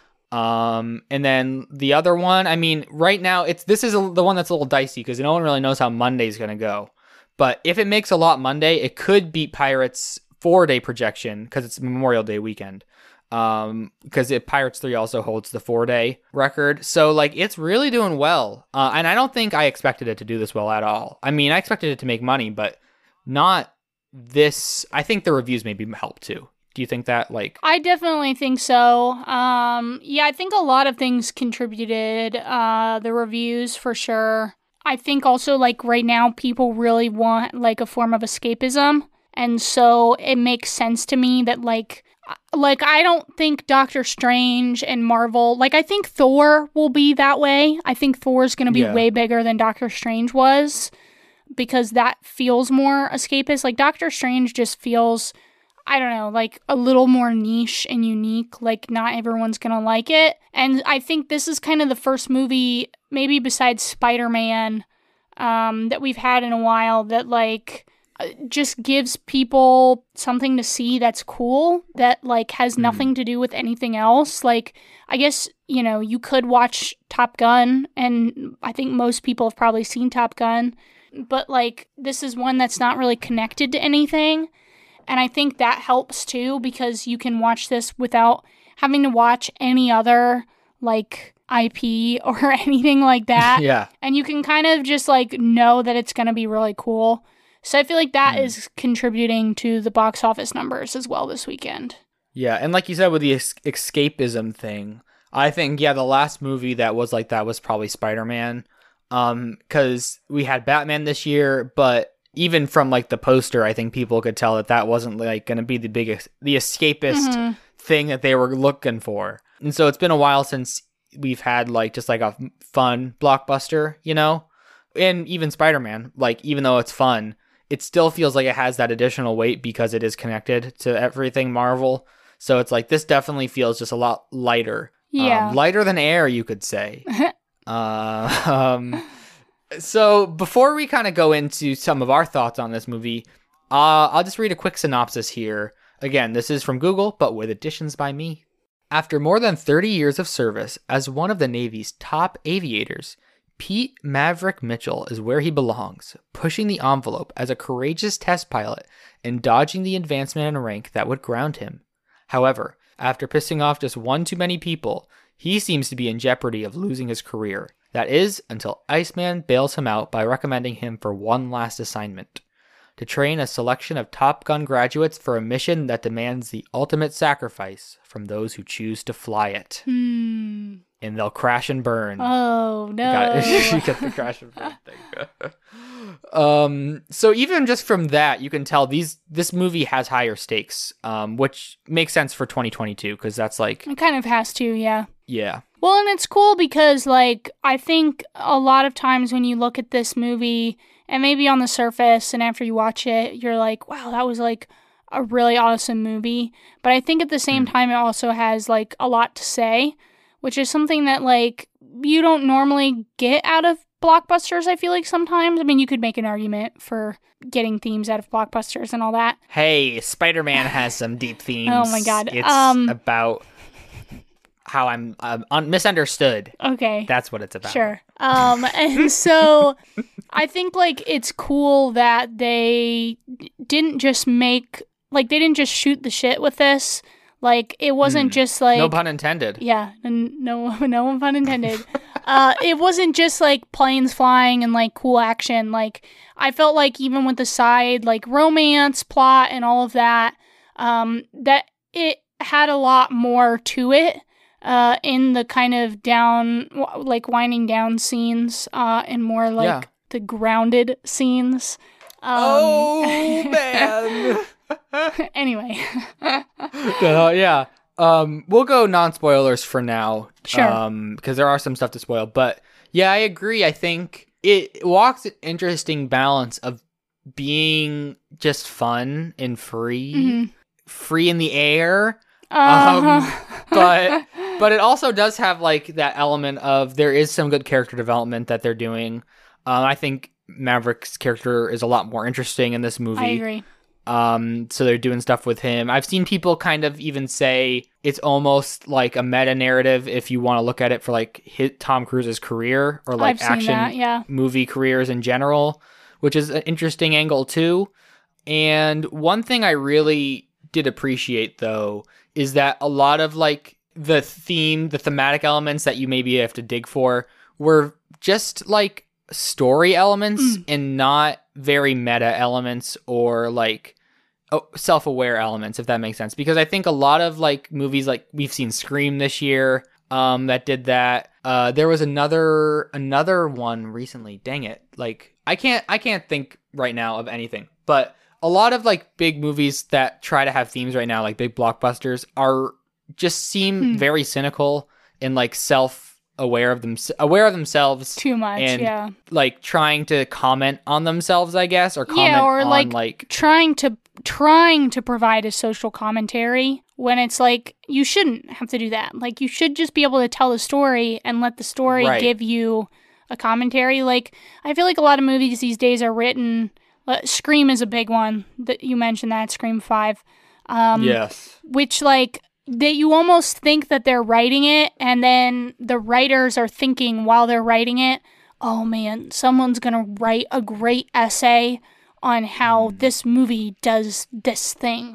Speaker 1: And then the other one, I mean, right now this is the one that's a little dicey because no one really knows how Monday's going to go. But if it makes a lot Monday, it could beat Pirates 4-day projection because it's Memorial Day weekend. Because Pirates 3 also holds the 4-day record. So like it's really doing well. And I don't think I expected it to do this well at all. I mean, I expected it to make money, but not this. I think the reviews maybe helped too. Do you think that, like...
Speaker 2: I definitely think so. Yeah, I think a lot of things contributed. The reviews, for sure. I think also, like, right now, people really want, like, a form of escapism. And so it makes sense to me that, like, I don't think Doctor Strange and Marvel... Like, I think Thor will be that way. I think Thor's going to be way bigger than Doctor Strange was. Because that feels more escapist. Like, Doctor Strange just feels... I don't know, like a little more niche and unique, like not everyone's gonna like it. And I think this is kind of the first movie, maybe besides Spider-Man, that we've had in a while that like just gives people something to see that's cool, that like has nothing to do with anything else. Like, I guess, you know, you could watch Top Gun, and I think most people have probably seen Top Gun, but like this is one that's not really connected to anything. And I think that helps too, because you can watch this without having to watch any other like IP or anything like that.
Speaker 1: Yeah.
Speaker 2: And you can kind of just like know that it's going to be really cool. So I feel like that is contributing to the box office numbers as well this weekend.
Speaker 1: Yeah. And like you said, with the escapism thing, I think, the last movie that was like that was probably Spider-Man. Because we had Batman this year, but even from like the poster, I think people could tell that wasn't like going to be the escapist thing that they were looking for. And so it's been a while since we've had like just like a fun blockbuster, you know? And even Spider-Man, like even though it's fun, it still feels like it has that additional weight because it is connected to everything Marvel. So it's like this definitely feels just a lot lighter.
Speaker 2: Yeah.
Speaker 1: Lighter than air, you could say. So before we kind of go into some of our thoughts on this movie, I'll just read a quick synopsis here. Again, this is from Google, but with additions by me. After more than 30 years of service as one of the Navy's top aviators, Pete Maverick Mitchell is where he belongs, pushing the envelope as a courageous test pilot and dodging the advancement in rank that would ground him. However, after pissing off just one too many people, he seems to be in jeopardy of losing his career. That is, until Iceman bails him out by recommending him for one last assignment: to train a selection of Top Gun graduates for a mission that demands the ultimate sacrifice from those who choose to fly it. And they'll crash and burn.
Speaker 2: Oh, no.
Speaker 1: You get the crash and burn thing. So even just from that, you can tell this movie has higher stakes, which makes sense for 2022, because that's like...
Speaker 2: It kind of has to, yeah.
Speaker 1: Yeah.
Speaker 2: Well, and it's cool because, like, I think a lot of times when you look at this movie And maybe on the surface and after you watch it, you're like, wow, that was like a really awesome movie. But I think at the same time, it also has like a lot to say, which is something that like you don't normally get out of blockbusters, I feel like sometimes. I mean, you could make an argument for getting themes out of blockbusters and all that.
Speaker 1: Hey, Spider-Man has some deep themes.
Speaker 2: Oh my god.
Speaker 1: It's about how I'm misunderstood.
Speaker 2: Okay.
Speaker 1: That's what it's about.
Speaker 2: Sure. And so I think like it's cool that they didn't just they didn't just shoot the shit with this. Like, it wasn't just like...
Speaker 1: No pun intended.
Speaker 2: Yeah, no pun intended. It wasn't just like planes flying and like cool action. Like, I felt like even with the side, like romance, plot, and all of that, that it had a lot more to it in the kind of winding down scenes and more like the grounded scenes.
Speaker 1: Oh, man!
Speaker 2: Anyway.
Speaker 1: Yeah. We'll go non-spoilers for now.
Speaker 2: Sure.
Speaker 1: Because there are some stuff to spoil. But yeah, I agree. I think it walks an interesting balance of being just fun and free. Mm-hmm. Free in the air. But it also does have like that element of there is some good character development that they're doing. I think Maverick's character is a lot more interesting in this movie.
Speaker 2: I agree.
Speaker 1: So they're doing stuff with him. I've seen people kind of even say it's almost like a meta narrative if you want to look at it for like Tom Cruise's career or like action movie careers in general, which is an interesting angle too. And one thing I really did appreciate though is that a lot of like the thematic elements that you maybe have to dig for were just like story elements and not very meta elements or like self-aware elements, if that makes sense. Because I think a lot of like movies, like we've seen Scream this year, that did that. There was another one recently. Dang it! Like I can't think right now of anything. But a lot of like big movies that try to have themes right now, like big blockbusters, seem very cynical and like aware of themselves
Speaker 2: too much,
Speaker 1: and like trying to comment on themselves, I guess, or comment
Speaker 2: or
Speaker 1: on
Speaker 2: like trying to provide a social commentary when it's like you shouldn't have to do that. Like you should just be able to tell the story and let the story give you a commentary. Like I feel like a lot of movies these days are written. Scream is a big one that you mentioned, that Scream 5.
Speaker 1: Yes.
Speaker 2: Which like that you almost think that they're writing it, and then the writers are thinking while they're writing it, oh man, someone's gonna write a great essay on how this movie does this thing.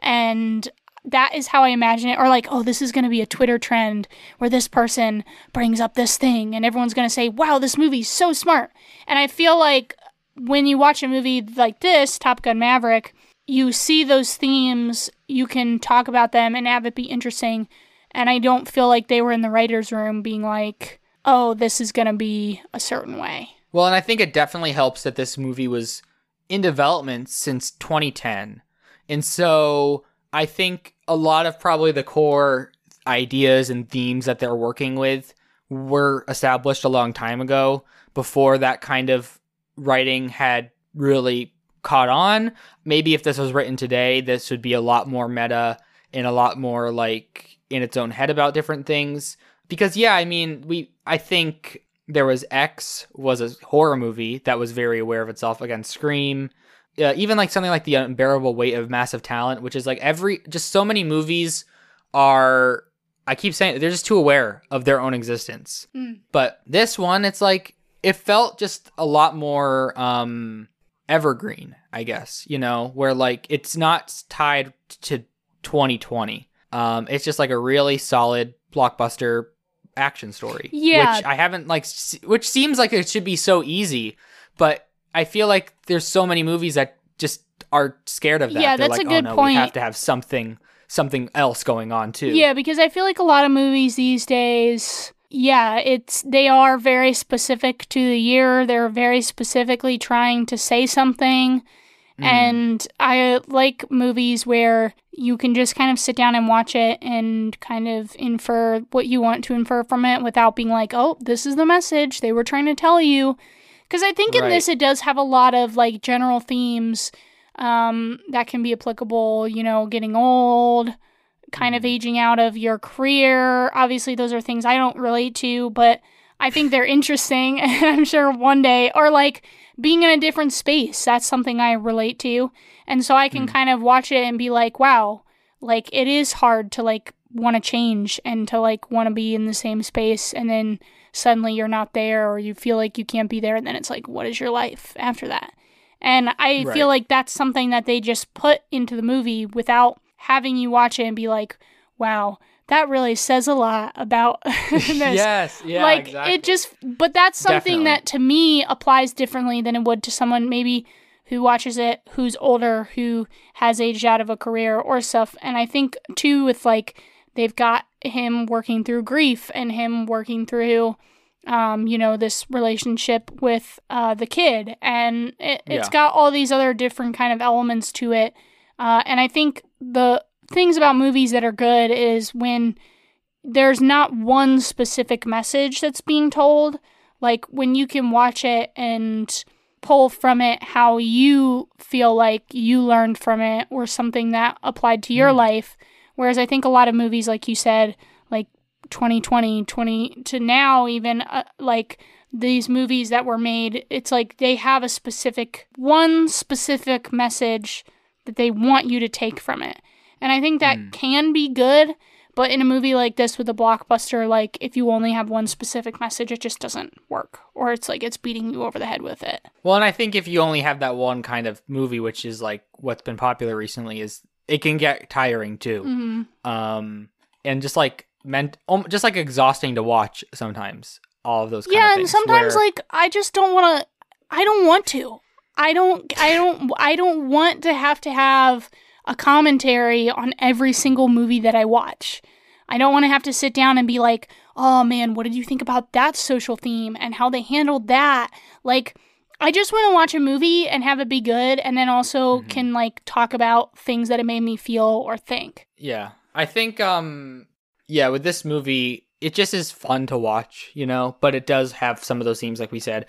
Speaker 2: And that is how I imagine it. Or like, oh, this is gonna be a Twitter trend where this person brings up this thing and everyone's gonna say, wow, this movie's so smart. And I feel like when you watch a movie like this, Top Gun Maverick, you see those themes, you can talk about them and have it be interesting. And I don't feel like they were in the writer's room being like, oh, this is going to be a certain way.
Speaker 1: Well, and I think it definitely helps that this movie was in development since 2010. And so I think a lot of probably the core ideas and themes that they're working with were established a long time ago, before that kind of writing had really caught on. Maybe if this was written today, this would be a lot more meta and a lot more like in its own head about different things. Because I mean, I think there was X was a horror movie that was very aware of itself against Scream. Even like something like The Unbearable Weight of Massive Talent, which is like just so many movies are, I keep saying, they're just too aware of their own existence. But this one, it's like, it felt just a lot more evergreen, I guess, where like it's not tied to 2020. It's just like a really solid blockbuster action story. Yeah. Which I haven't which seems like it should be so easy, but I feel like there's so many movies that just are scared of that.
Speaker 2: Yeah, that's
Speaker 1: like,
Speaker 2: a good point.
Speaker 1: We have to have something else going on too.
Speaker 2: Yeah, because I feel like a lot of movies these days, they are very specific to the year. They're very specifically trying to say something. And I like movies where you can just kind of sit down and watch it and kind of infer what you want to infer from it without being like, oh, this is the message they were trying to tell you. Because I think in this it does have a lot of like general themes that can be applicable, you know, getting old, kind of aging out of your career. Obviously, those are things I don't relate to, but I think they're interesting. And I'm sure one day, or like being in a different space, that's something I relate to. And so I can kind of watch it and be like, wow, like it is hard to like want to change and to like want to be in the same space. And then suddenly you're not there, or you feel like you can't be there. And then it's like, what is your life after that? And I feel like that's something that they just put into the movie without having you watch it and be like, wow, that really says a lot about this.
Speaker 1: Yes, yeah,
Speaker 2: like,
Speaker 1: exactly.
Speaker 2: It just, but that's something that to me applies differently than it would to someone maybe who watches it, who's older, who has aged out of a career or stuff. And I think, too, with like, they've got him working through grief and him working through you know, this relationship with the kid, and it's got all these other different kind of elements to it. And I think the things about movies that are good is when there's not one specific message that's being told. Like when you can watch it and pull from it how you feel like you learned from it or something that applied to your life. Whereas I think a lot of movies, like you said, like 2020 to now, even like these movies that were made, it's like they have one specific message that they want you to take from it. And I think that can be good, but in a movie like this with a blockbuster, like if you only have one specific message, it just doesn't work. Or it's like it's beating you over the head with it.
Speaker 1: Well, and I think if you only have that one kind of movie, which is like what's been popular recently, is it can get tiring too. And just like just like exhausting to watch sometimes, all of those kind of things.
Speaker 2: Yeah, and sometimes like I just don't want to. I don't want to. I don't want to have a commentary on every single movie that I watch. I don't want to have to sit down and be like, oh man, what did you think about that social theme and how they handled that? Like, I just want to watch a movie and have it be good, and then also can like talk about things that it made me feel or think.
Speaker 1: Yeah, I think with this movie, it just is fun to watch, you know, but it does have some of those themes, like we said.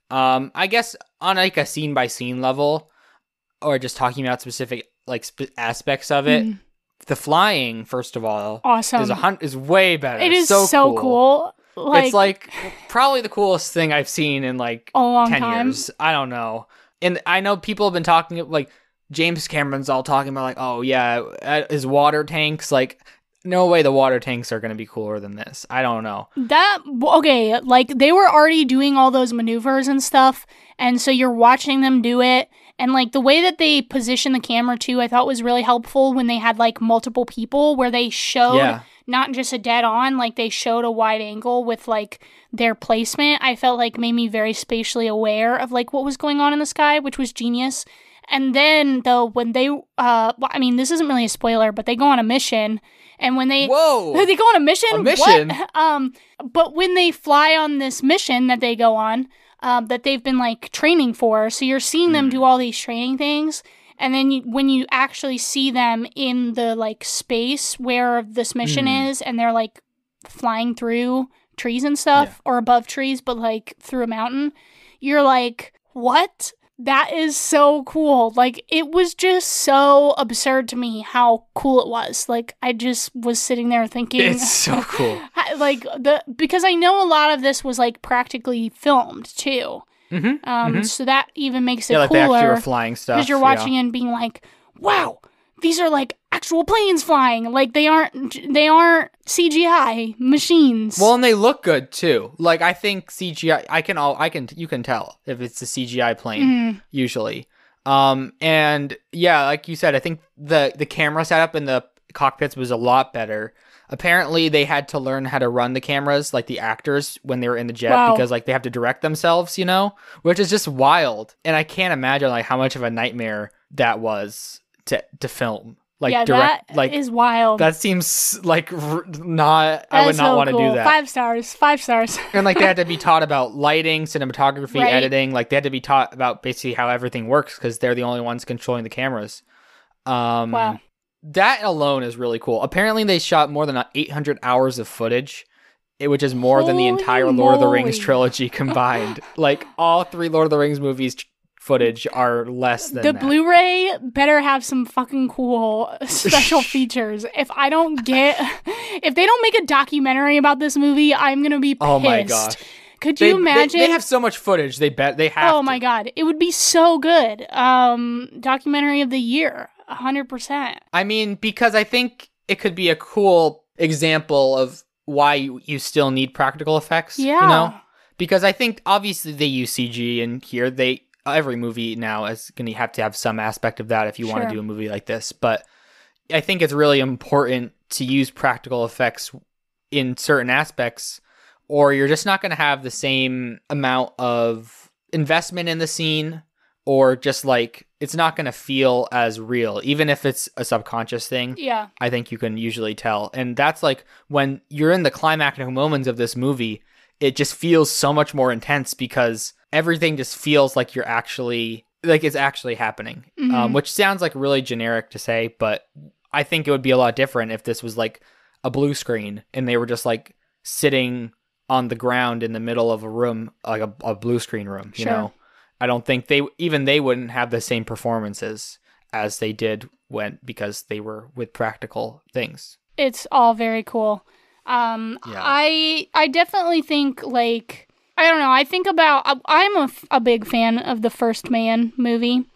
Speaker 1: I guess on like a scene by scene level, or just talking about specific like aspects of it, the flying, first of all,
Speaker 2: awesome,
Speaker 1: is way better.
Speaker 2: It is so cool.
Speaker 1: It's like probably the coolest thing I've seen in like
Speaker 2: a long
Speaker 1: 10
Speaker 2: time.
Speaker 1: years. I don't know. And I know people have been talking, like James Cameron's all talking about like, oh yeah, his water tanks, like no way the water tanks are going to be cooler than this. I don't know.
Speaker 2: Okay, like they were already doing all those maneuvers and stuff, and so you're watching them do it. And like the way that they position the camera too, I thought was really helpful when they had like multiple people where they showed not just a dead on, like they showed a wide angle with like their placement. I felt like made me very spatially aware of like what was going on in the sky, which was genius. And then though, when they, I mean, this isn't really a spoiler, but they go on a mission. And when they they go on a mission?
Speaker 1: A mission?
Speaker 2: What? But when they fly on this mission that they go on, that they've been like training for, so you're seeing them do all these training things, and then when you actually see them in the like space where this mission is, and they're like flying through trees and stuff, or above trees, but like through a mountain, you're like, what? That is so cool. Like, it was just so absurd to me how cool it was. Like, I just was sitting there thinking...
Speaker 1: It's so cool.
Speaker 2: Because I know a lot of this was, like, practically filmed, too. So that even makes it
Speaker 1: like
Speaker 2: cooler.
Speaker 1: They actually were flying stuff.
Speaker 2: Because you're watching it and being like, wow, these are, like, actual planes flying. Like, they aren't CGI machines.
Speaker 1: Well, and they look good too. Like, I think CGI, you can tell if it's a CGI plane usually. And yeah, like you said, I think the camera setup in the cockpits was a lot better. Apparently, they had to learn how to run the cameras, like the actors, when they were in the jet, because like they have to direct themselves, you know, which is just wild. And I can't imagine like how much of a nightmare that was to film. Like, direct,
Speaker 2: that is wild.
Speaker 1: That seems like not. I would not want to do that.
Speaker 2: 5 stars. 5 stars.
Speaker 1: And like they had to be taught about lighting, cinematography, editing. Like they had to be taught about basically how everything works because they're the only ones controlling the cameras.
Speaker 2: Wow.
Speaker 1: That alone is really cool. Apparently, they shot more than 800 hours of footage which is more than the entire
Speaker 2: Holy
Speaker 1: Lord of the Rings
Speaker 2: moly.
Speaker 1: trilogy combined. Like, all 3 Lord of the Rings movies footage are less than
Speaker 2: The
Speaker 1: that.
Speaker 2: Blu-ray better have some fucking cool special features. If they don't make a documentary about this movie, I'm gonna be pissed.
Speaker 1: Oh my gosh.
Speaker 2: Could you imagine?
Speaker 1: They have so much footage. They have
Speaker 2: Oh
Speaker 1: to.
Speaker 2: my god, it would be so good. Documentary of the year, 100%.
Speaker 1: I mean, because I think it could be a cool example of why you still need practical effects.
Speaker 2: Yeah.
Speaker 1: You know? Because I think obviously they use CG, and here every movie now is going to have to have some aspect of that if you want
Speaker 2: Sure.
Speaker 1: to do a movie like this. But I think it's really important to use practical effects in certain aspects, or you're just not going to have the same amount of investment in the scene, or just like it's not going to feel as real, even if it's a subconscious thing.
Speaker 2: Yeah.
Speaker 1: I think you can usually tell. And that's like when you're in the climactic moments of this movie, it just feels so much more intense because everything just feels like you're actually, like it's actually happening.
Speaker 2: Mhm.
Speaker 1: Which sounds like really generic to say, but I think it would be a lot different if this was like a blue screen and they were just like sitting on the ground in the middle of a room, like a blue screen room, you
Speaker 2: Sure.
Speaker 1: know? I don't think they wouldn't have the same performances as they did because they were with practical things.
Speaker 2: It's all very cool.
Speaker 1: Yeah.
Speaker 2: I definitely think, like, I don't know. I think about, I'm a big fan of the First Man movie.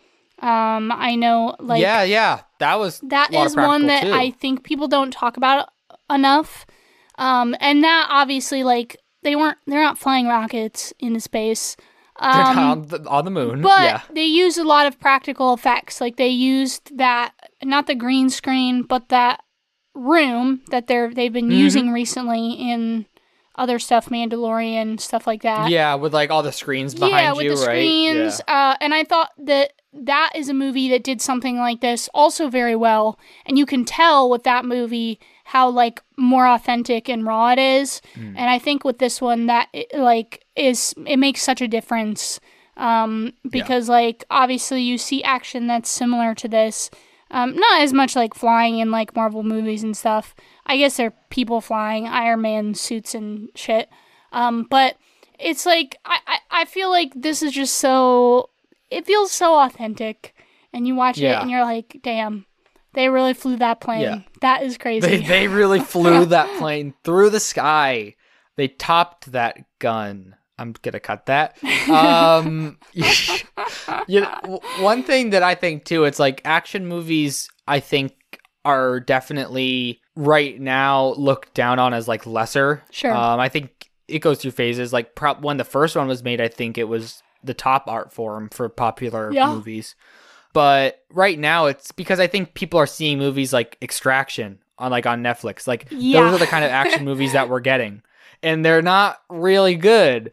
Speaker 2: I know, like,
Speaker 1: yeah, that was
Speaker 2: that
Speaker 1: a lot of
Speaker 2: is one
Speaker 1: practical,
Speaker 2: that
Speaker 1: too.
Speaker 2: I think people don't talk about enough. And that obviously, like, they're not flying rockets into space.
Speaker 1: They're not on the moon.
Speaker 2: But
Speaker 1: Yeah.
Speaker 2: they used a lot of practical effects. Like, they used that, not the green screen, but that room that they've been using recently in other stuff, Mandalorian, stuff like that.
Speaker 1: Yeah, with like all the screens behind
Speaker 2: with
Speaker 1: you,
Speaker 2: the
Speaker 1: right?
Speaker 2: screens. And I thought that is a movie that did something like this also very well. And you can tell with that movie how, like, more authentic and raw it is. And I think with this one, that it makes such a difference. Because like, obviously you see action that's similar to this. Not as much like flying in like Marvel movies and stuff. I guess they're people flying, Iron Man suits and shit. But it's like, I feel like this is just it feels so authentic. And you watch it and you're like, damn, they really flew that plane.
Speaker 1: Yeah.
Speaker 2: That is crazy.
Speaker 1: They really flew that plane through the sky. They topped that gun. I'm gonna cut that. One thing that I think too, it's like action movies, I think, are definitely right now looked down on as like lesser.
Speaker 2: Sure.
Speaker 1: I think it goes through phases. Like when the first one was made, I think it was the top art form for popular movies. But right now, it's because I think people are seeing movies like Extraction on Netflix. Like those are the kind of action movies that we're getting, and they're not really good.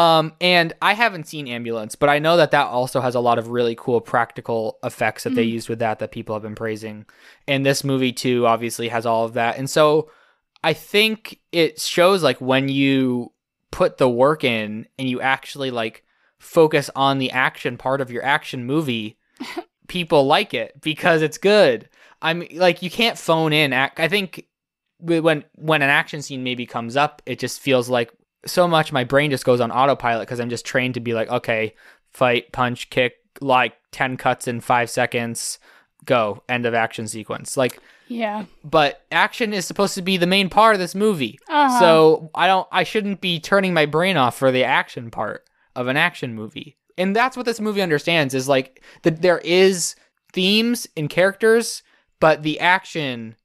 Speaker 1: And I haven't seen Ambulance, but I know that also has a lot of really cool practical effects that they used with that people have been praising. And this movie too, obviously has all of that. And so I think it shows like when you put the work in and you actually like focus on the action part of your action movie, people like it because it's good. I mean, like, you can't phone in. I think when an action scene maybe comes up, it just feels like so much my brain just goes on autopilot because I'm just trained to be like, okay, fight, punch, kick, like 10 cuts in 5 seconds, go, end of action sequence. Like,
Speaker 2: yeah.
Speaker 1: But action is supposed to be the main part of this movie.
Speaker 2: Uh-huh.
Speaker 1: So I shouldn't be turning my brain off for the action part of an action movie. And that's what this movie understands, is like that there is themes and characters, but the action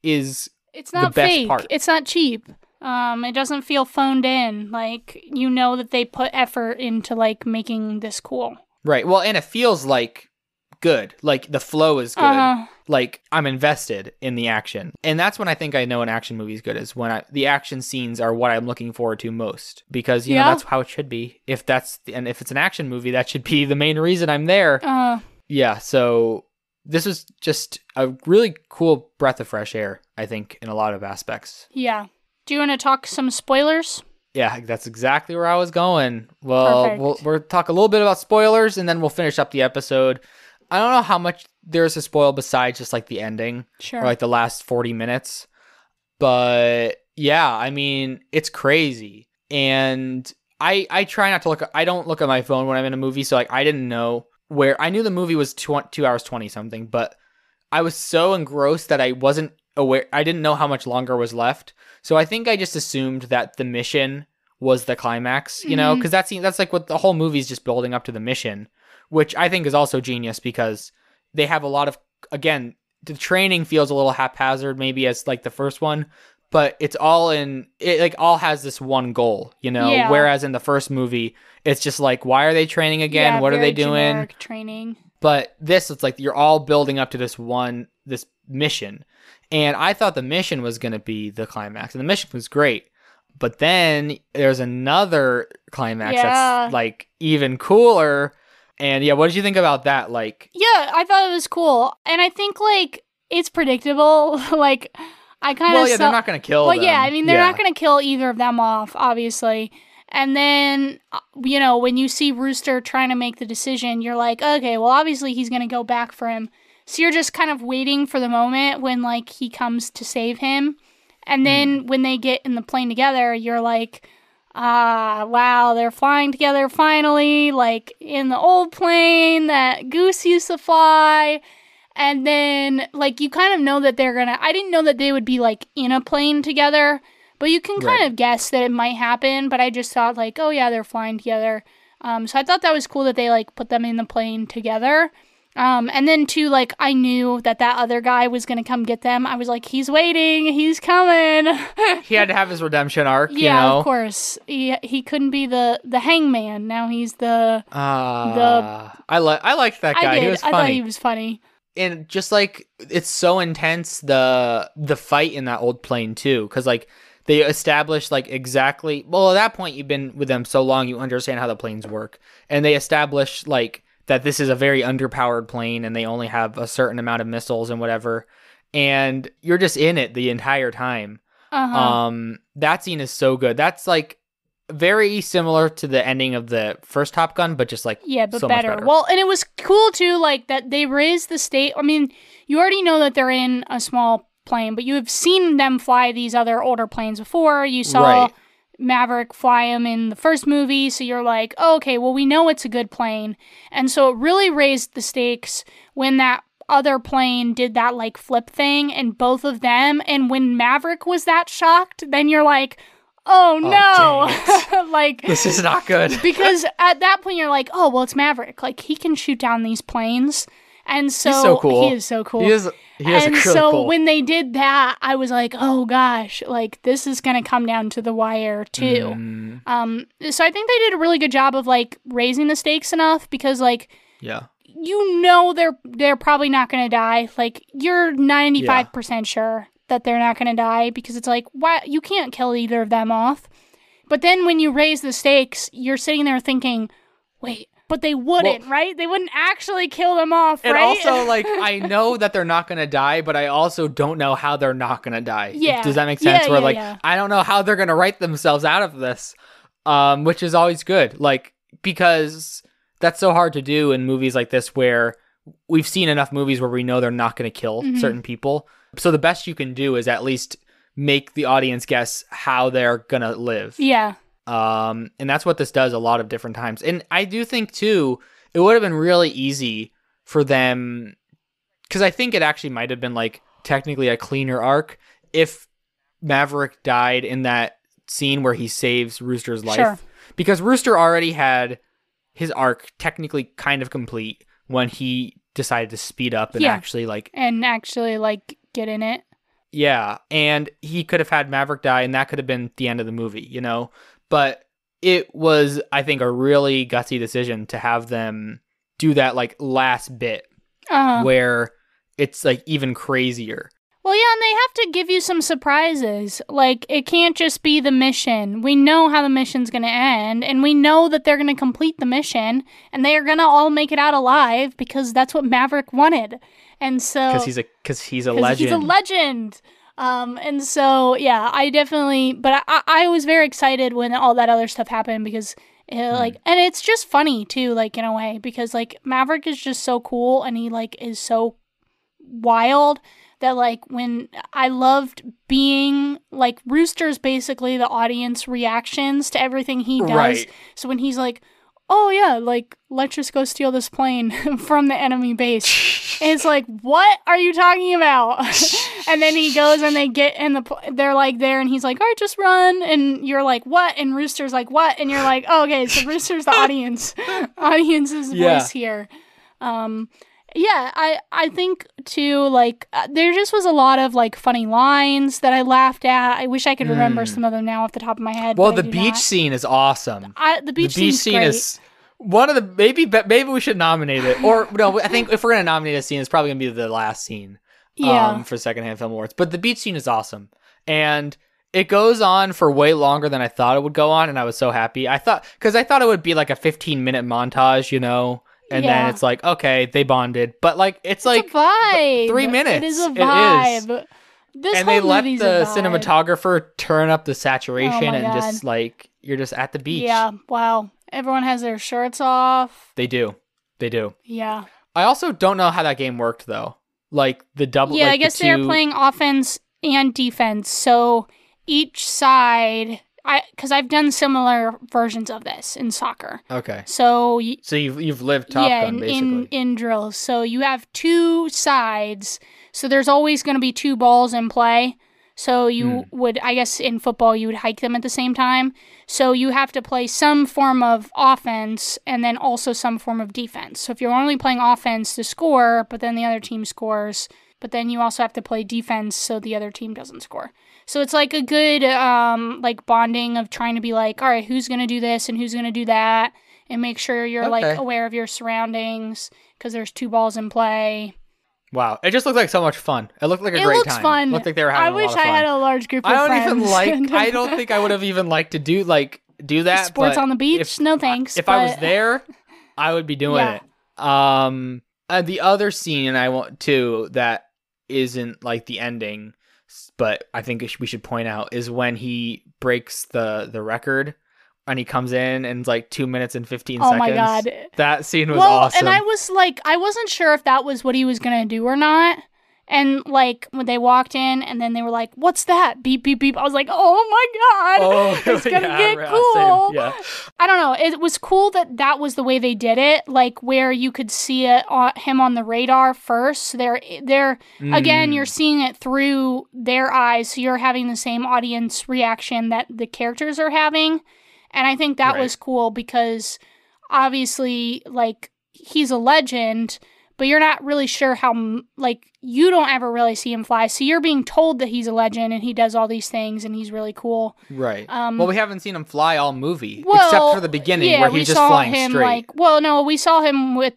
Speaker 1: is
Speaker 2: it's not
Speaker 1: the best
Speaker 2: fake.
Speaker 1: part.
Speaker 2: It's not cheap. It doesn't feel phoned in. Like, you know that they put effort into like making this cool.
Speaker 1: Right. Well, and it feels like good. Like the flow is good.
Speaker 2: Uh-huh.
Speaker 1: Like I'm invested in the action. And that's when I think I know an action movie is good, is when the action scenes are what I'm looking forward to most, because you know that's how it should be. If it's an action movie, that should be the main reason I'm there. Yeah, so this was just a really cool breath of fresh air, I think, in a lot of aspects.
Speaker 2: Yeah. Do you want to talk some spoilers?
Speaker 1: Yeah, that's exactly where I was going. Well, we'll talk a little bit about spoilers, and then we'll finish up the episode. I don't know how much there's to spoil besides just like the ending,
Speaker 2: Sure.
Speaker 1: or like the last 40 minutes. But Yeah, I mean, it's crazy. And I try not to I don't look at my phone when I'm in a movie, so like I didn't know where, I knew the movie was 2 hours 20 something, but I was so engrossed that I wasn't aware, I didn't know how much longer was left. So I think I just assumed that the mission was the climax, you know, because that's like what the whole movie is, just building up to the mission, which I think is also genius because they have a lot of, again, the training feels a little haphazard maybe as like the first one, but it's all it like all has this one goal, you know,
Speaker 2: Yeah.
Speaker 1: whereas in the first movie, it's just like, why are they training again?
Speaker 2: Yeah,
Speaker 1: what are
Speaker 2: very
Speaker 1: they doing?
Speaker 2: generic training.
Speaker 1: But this, it's like you're all building up to this mission. And I thought the mission was going to be the climax, and the mission was great. But then there's another climax that's like even cooler. And yeah, what did you think about that? Like,
Speaker 2: yeah, I thought it was cool. And I think like it's predictable. Like I kind of
Speaker 1: they're not going to kill them.
Speaker 2: yeah, I mean, they're not going to kill either of them off, obviously. And then, you know, when you see Rooster trying to make the decision, you're like, okay, well, obviously he's going to go back for him. So you're just kind of waiting for the moment when, like, he comes to save him. And then when they get in the plane together, you're like, wow, they're flying together finally, like, in the old plane that Goose used to fly. And then, like, you kind of know that they're going to... I didn't know that they would be, like, in a plane together. But you can kind of guess that it might happen, but I just thought, like, oh, yeah, they're flying together. So I thought that was cool that they, like, put them in the plane together. And then, too, like, I knew that other guy was going to come get them. I was like, he's waiting. He's coming.
Speaker 1: He had to have his redemption arc,
Speaker 2: yeah,
Speaker 1: you know?
Speaker 2: Of course. He couldn't be the hangman. Now he's the...
Speaker 1: I liked that guy. He was funny.
Speaker 2: I thought he was funny.
Speaker 1: And just, like, it's so intense, the fight in that old plane, too. Because, like... They established, like, exactly... Well, at that point, you've been with them so long, you understand how the planes work. And they established, like, that this is a very underpowered plane, and they only have a certain amount of missiles and whatever. And you're just in it the entire time. That scene is so good. That's, like, very similar to the ending of the first Top Gun, but just, like,
Speaker 2: but
Speaker 1: so
Speaker 2: better.
Speaker 1: Much better.
Speaker 2: Well, and it was cool, too, like, that they raised the state... I mean, you already know that they're in a small plane, but you have seen them fly these other older planes before. You saw Maverick fly them in the first movie, so you're like, oh, okay, well, we know it's a good plane. And so it really raised the stakes when that other plane did that, like, flip thing, and both of them, and when Maverick was that shocked, then you're like, oh no, like,
Speaker 1: this is not good.
Speaker 2: Because at that point you're like, oh, well, it's Maverick. Like, he can shoot down these planes. And so
Speaker 1: he's so cool.
Speaker 2: He is so cool.
Speaker 1: He is
Speaker 2: and
Speaker 1: really
Speaker 2: so
Speaker 1: cool.
Speaker 2: when they did that, I was like, oh gosh, like, this is going to come down to the wire too. So I think they did a really good job of, like, raising the stakes enough because, like, you know, they're probably not going to die. Like, you're 95% sure that they're not going to die because it's like, why, you can't kill either of them off. But then when you raise the stakes, you're sitting there thinking, wait, but they wouldn't, right? They wouldn't actually kill them off, right?
Speaker 1: And also, like, I know that they're not going to die, but I also don't know how they're not going to die.
Speaker 2: Yeah.
Speaker 1: Does that make sense? I don't know how they're going to write themselves out of this, which is always good. Like, because that's so hard to do in movies like this where we've seen enough movies where we know they're not going to kill certain people. So the best you can do is at least make the audience guess how they're going to live.
Speaker 2: Yeah.
Speaker 1: And that's what this does a lot of different times. And I do think, too, it would have been really easy for them, because I think it actually might have been, like, technically a cleaner arc if Maverick died in that scene where he saves Rooster's life.
Speaker 2: Sure.
Speaker 1: Because Rooster already had his arc technically kind of complete when he decided to speed up and actually, like,
Speaker 2: get in it.
Speaker 1: Yeah, and he could have had Maverick die, and that could have been the end of the movie, you know? But it was, I think, a really gutsy decision to have them do that, like, last bit where it's, like, even crazier.
Speaker 2: Well, yeah, and they have to give you some surprises. Like, it can't just be the mission. We know how the mission's going to end, and we know that they're going to complete the mission, and they are going to all make it out alive because that's what Maverick wanted. And so... Because
Speaker 1: he's a legend.
Speaker 2: He's a legend. And so, yeah, I definitely... But I was very excited when all that other stuff happened because... like, and it's just funny, too, like, in a way, because, like, Maverick is just so cool, and he, like, is so wild that like when I loved being like Rooster's basically the audience reactions to everything he does.
Speaker 1: Right.
Speaker 2: So when he's like, oh yeah, like let's just go steal this plane from the enemy base. And it's like, what are you talking about? And then he goes and they get in they're like there and he's like, all right, just run. And you're like, what? And Rooster's like, what? And you're like, oh, okay, so Rooster's the audience's voice here. Yeah, I think too, like, there just was a lot of, like, funny lines that I laughed at. I wish I could remember some of them now off the top of my head.
Speaker 1: Well, the beach scene is awesome.
Speaker 2: The beach scene great.
Speaker 1: Is one of the, maybe we should nominate it. Or, no, I think if we're going to nominate a scene, it's probably going to be the last scene for Secondhand Film Awards. But the beach scene is awesome. And it goes on for way longer than I thought it would go on, and I was so happy. Because I thought it would be like a 15-minute montage, you know? And then it's like, okay, they bonded. But, like, it's like
Speaker 2: a vibe.
Speaker 1: 3 minutes.
Speaker 2: It is a vibe.
Speaker 1: It is. And they let the cinematographer turn up the saturation and just, like, you're just at the beach.
Speaker 2: Yeah, wow. Everyone has their shirts off.
Speaker 1: They do.
Speaker 2: Yeah.
Speaker 1: I also don't know how that game worked, though. Like, the double...
Speaker 2: Yeah,
Speaker 1: like
Speaker 2: I guess they're playing offense and defense. So each side... Because I've done similar versions of this in soccer.
Speaker 1: Okay.
Speaker 2: So
Speaker 1: you've lived Top Gun, basically.
Speaker 2: in drills. So you have two sides. So there's always going to be two balls in play. So you would, I guess in football, you would hike them at the same time. So you have to play some form of offense and then also some form of defense. So if you're only playing offense to score, but then the other team scores, but then you also have to play defense so the other team doesn't score. So it's like a good like bonding of trying to be like, all right, who's going to do this and who's going to do that, and make sure you're like aware of your surroundings because there's two balls in play.
Speaker 1: Wow, it just looked like so much fun. It looked like a great time. It looks
Speaker 2: fun.
Speaker 1: It looked like they were having a lot of fun.
Speaker 2: I wish I had a large group of friends.
Speaker 1: I don't think I would have even liked to do that.
Speaker 2: Sports on the beach? No thanks.
Speaker 1: If I was there, I would be doing it. The other scene I want to that isn't like the ending, but I think we should point out is when he breaks the record and he comes in and it's like 2 minutes and 15 seconds. Oh my God. That scene was awesome.
Speaker 2: And I was like, I wasn't sure if that was what he was going to do or not. And like when they walked in and then they were like, what's that? Beep, beep, beep. I was like, oh my God, it's going to get cool.
Speaker 1: Yeah.
Speaker 2: I don't know. It was cool that was the way they did it. Like where you could see him on the radar first. So they're again, you're seeing it through their eyes. So you're having the same audience reaction that the characters are having. And I think that was cool because obviously like he's a legend, but you're not really sure how, like, you don't ever really see him fly. So you're being told that he's a legend and he does all these things and he's really cool.
Speaker 1: Right. Well, we haven't seen him fly all movie, except for the beginning where he's just flying straight.
Speaker 2: We saw him with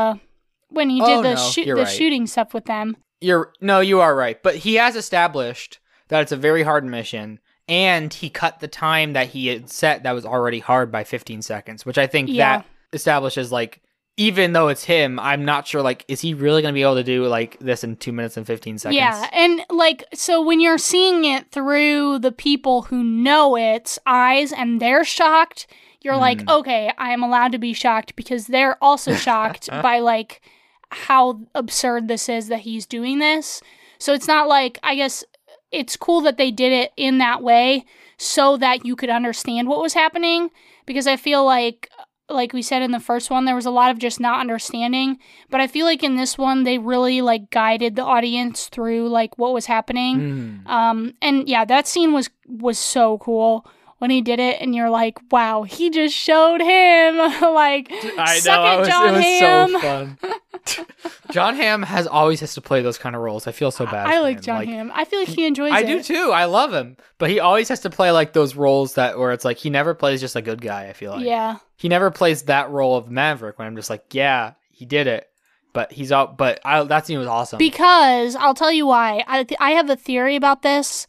Speaker 2: when he did the shooting stuff with them.
Speaker 1: You are right. But he has established that it's a very hard mission, and he cut the time that he had set that was already hard by 15 seconds, which I think that establishes, like, even though it's him, I'm not sure, like, is he really going to be able to do, like, this in 2 minutes and 15 seconds?
Speaker 2: Yeah, and, like, so when you're seeing it through the people who know it's eyes and they're shocked, you're like, okay, I am allowed to be shocked because they're also shocked by, like, how absurd this is that he's doing this. So it's not like, I guess it's cool that they did it in that way so that you could understand what was happening, because I feel like we said in the first one, there was a lot of just not understanding. But I feel like in this one, they really, like, guided the audience through, like, what was happening. And, yeah, that scene was so cool when he did it. And you're like, wow, he just showed him. Like,
Speaker 1: I know, it was so fun. John Hamm always has to play those kind of roles. I feel so bad.
Speaker 2: I like John Hamm. I feel like he enjoys it.
Speaker 1: I do too. I love him. But he always has to play like those roles where it's like he never plays just a good guy, I feel like.
Speaker 2: Yeah.
Speaker 1: He never plays that role of Maverick when I'm just like, yeah, he did it. But he's out. But that scene was awesome.
Speaker 2: Because I'll tell you why. I have a theory about this.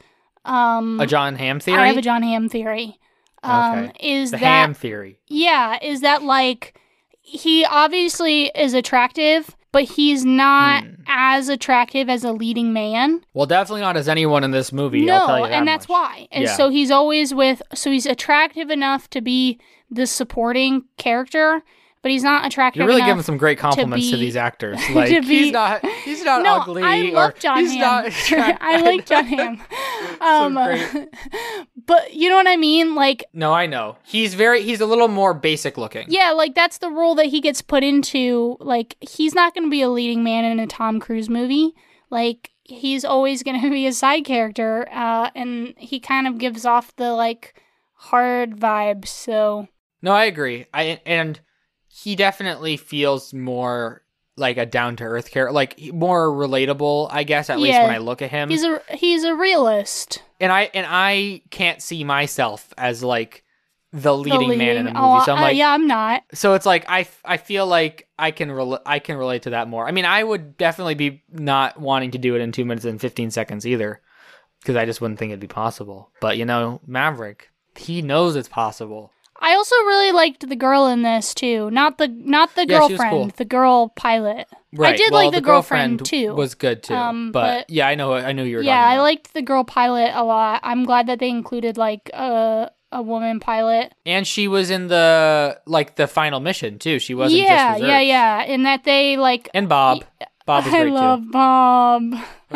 Speaker 1: A John Hamm theory?
Speaker 2: I have a John Hamm theory.
Speaker 1: Okay. The Hamm theory.
Speaker 2: Yeah, is that like he obviously is attractive, but he's not as attractive as a leading man.
Speaker 1: Well, definitely not as anyone in this movie. I'll tell you that
Speaker 2: and that's why. And so he's always so he's attractive enough to be the supporting character, but he's not attractive
Speaker 1: You're really
Speaker 2: enough
Speaker 1: giving some great compliments to these actors. Like he's not
Speaker 2: no,
Speaker 1: ugly.
Speaker 2: I love John
Speaker 1: he's
Speaker 2: Hamm.
Speaker 1: not
Speaker 2: I like John Hamm.
Speaker 1: So great.
Speaker 2: But you know what I mean? Like,
Speaker 1: no, I know. He's a little more basic looking.
Speaker 2: yeah, like that's the role that he gets put into. Like, he's not going to be a leading man in a Tom Cruise movie. Like, he's always going to be a side character, and he kind of gives off the like hard vibes. So
Speaker 1: no, I agree. And he definitely feels more like a down to earth character, like more relatable, I guess. At least when I look at him,
Speaker 2: he's a realist.
Speaker 1: And I can't see myself as like the leading man in a movie. So I'm like,
Speaker 2: yeah, I'm not.
Speaker 1: So it's like I feel like I can relate to that more. I mean, I would definitely be not wanting to do it in 2 minutes and 15 seconds either, because I just wouldn't think it'd be possible. But Maverick, he knows it's possible.
Speaker 2: I also really liked the girl in this too. Not the girlfriend,
Speaker 1: cool.
Speaker 2: the girl pilot.
Speaker 1: Right.
Speaker 2: I did like the girlfriend too.
Speaker 1: Was good too. But yeah, I knew you were.
Speaker 2: Yeah, I liked the girl pilot a lot. I'm glad that they included like a woman pilot. And
Speaker 1: she was in the final mission too. She wasn't just reserves.
Speaker 2: Yeah. And that they like.
Speaker 1: And Bob. Bob was great too.
Speaker 2: I love Bob.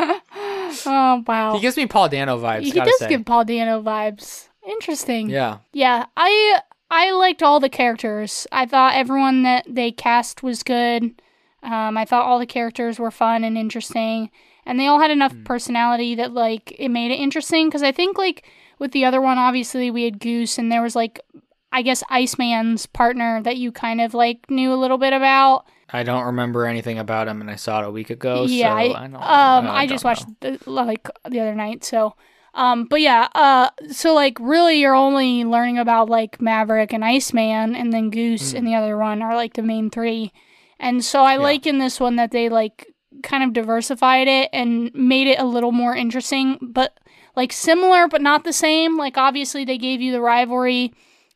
Speaker 2: Oh wow.
Speaker 1: He gives me Paul Dano vibes.
Speaker 2: He does give Paul Dano vibes. Interesting.
Speaker 1: Yeah.
Speaker 2: Yeah. I liked all the characters. I thought everyone that they cast was good. I thought all the characters were fun and interesting. And they all had enough personality that, like, it made it interesting. Because I think, like, with the other one, obviously, we had Goose. And there was, like, I guess Iceman's partner that you kind of, like, knew a little bit about.
Speaker 1: I don't remember anything about him. And I saw it a week ago.
Speaker 2: Yeah.
Speaker 1: So
Speaker 2: I just watched the other night. So... but yeah, so like really you're only learning about like Maverick and Iceman, and then Goose and the other one are like the main three. And so I like in this one that they like kind of diversified it and made it a little more interesting, but like similar but not the same. Like obviously they gave you the rivalry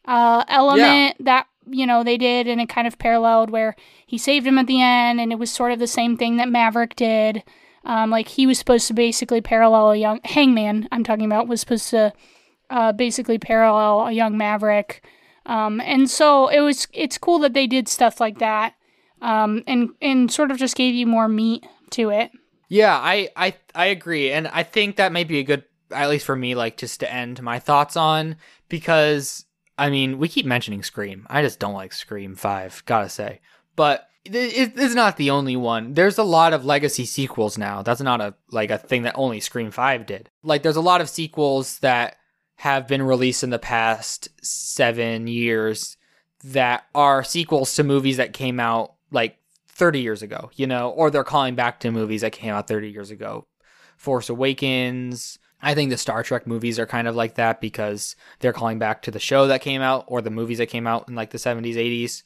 Speaker 2: element that they did, and it kind of paralleled where he saved him at the end, and it was sort of the same thing that Maverick did. Like he was supposed to basically parallel a young Hangman. I'm talking about was supposed to basically parallel a young Maverick, and so it's cool that they did stuff like that, and sort of just gave you more meat to it.
Speaker 1: Yeah, I agree, and I think that might be a good, at least for me, like just to end my thoughts on, because I mean we keep mentioning Scream. I just don't like Scream 5, gotta say, but. It's not the only one. There's a lot of legacy sequels now. That's not a thing that only Scream 5 did. Like, there's a lot of sequels that have been released in the past 7 years that are sequels to movies that came out, like, 30 years ago, or they're calling back to movies that came out 30 years ago. Force Awakens. I think the Star Trek movies are kind of like that because they're calling back to the show that came out or the movies that came out in, like, the 70s,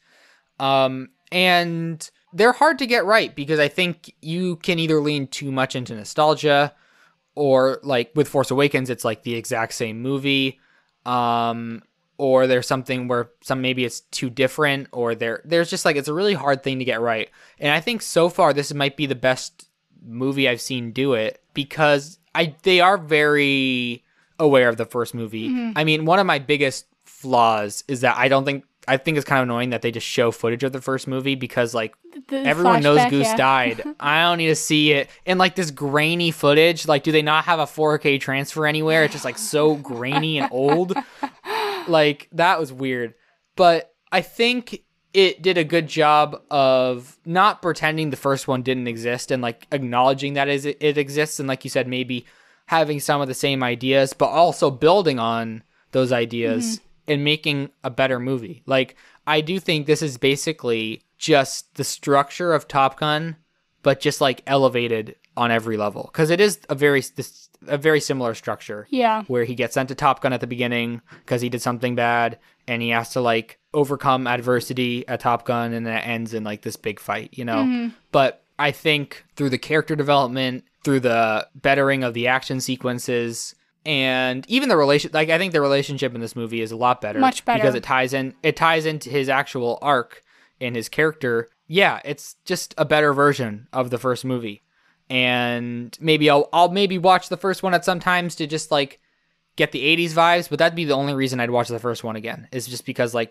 Speaker 1: 80s. And they're hard to get right because I think you can either lean too much into nostalgia, or like with Force Awakens, it's like the exact same movie. Or there's something where maybe it's too different, or there's just like, it's a really hard thing to get right. And I think so far this might be the best movie I've seen do it, because they are very aware of the first movie. Mm-hmm. I mean, one of my biggest flaws is that I think it's kind of annoying that they just show footage of the first movie, because like everyone knows Goose died. I don't need to see it. And like this grainy footage, like do they not have a 4K transfer anywhere? It's just like so grainy and old. Like that was weird. But I think it did a good job of not pretending the first one didn't exist and like acknowledging that it exists. And like you said, maybe having some of the same ideas, but also building on those ideas. Mm-hmm. And making a better movie. Like, I do think this is basically just the structure of Top Gun, but just like elevated on every level. Because it is a very similar structure.
Speaker 2: Yeah.
Speaker 1: Where he gets sent to Top Gun at the beginning because he did something bad, and he has to like overcome adversity at Top Gun, and then it ends in like this big fight, Mm-hmm. But I think through the character development, through the bettering of the action sequences, and even I think the relationship in this movie is a lot better.
Speaker 2: Much better.
Speaker 1: Because it ties into his actual arc and his character. Yeah, it's just a better version of the first movie. And maybe I'll maybe watch the first one at some times to just like get the 80s vibes, but that'd be the only reason I'd watch the first one again. Is just because like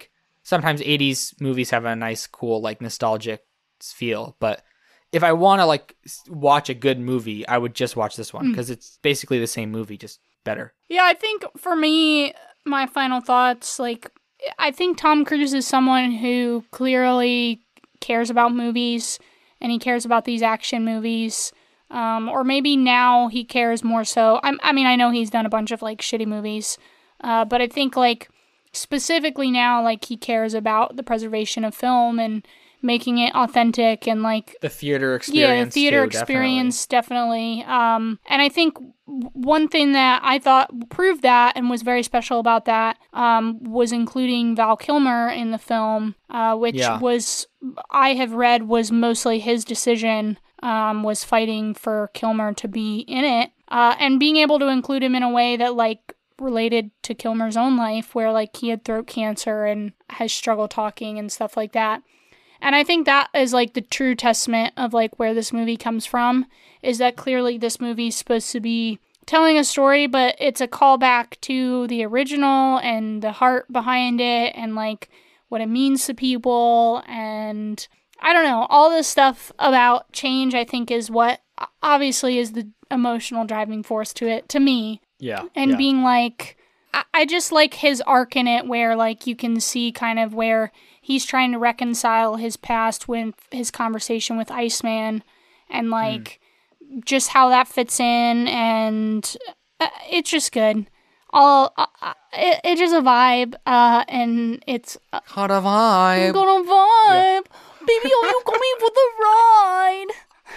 Speaker 1: sometimes 80s movies have a nice, cool, like nostalgic feel. But if I want to like watch a good movie, I would just watch this one because it's basically the same movie, just better.
Speaker 2: Yeah, I think for me, my final thoughts, like, I think Tom Cruise is someone who clearly cares about movies and he cares about these action movies. Or maybe now he cares more so. I mean, I know he's done a bunch of like shitty movies, but I think like specifically now, like he cares about the preservation of film and making it authentic and like
Speaker 1: the theater experience.
Speaker 2: Yeah, the theater experience definitely. And I think one thing that I thought proved that and was very special about that was including Val Kilmer in the film, which was, I have read, was mostly his decision. Was fighting for Kilmer to be in it, and being able to include him in a way that like related to Kilmer's own life, where like he had throat cancer and has struggle talking and stuff like that. And I think that is like the true testament of like where this movie comes from, is that clearly this movie is supposed to be telling a story, but it's a callback to the original and the heart behind it and like what it means to people. And I don't know, all this stuff about change, I think, is what obviously is the emotional driving force to it, to me.
Speaker 1: Yeah.
Speaker 2: And being like, I just like his arc in it where like you can see kind of where he's trying to reconcile his past with his conversation with Iceman and like just how that fits in, and it's just good. It's just a vibe, and it's
Speaker 1: got a vibe.
Speaker 2: Got a vibe. Yeah. Baby, are you coming for the ride?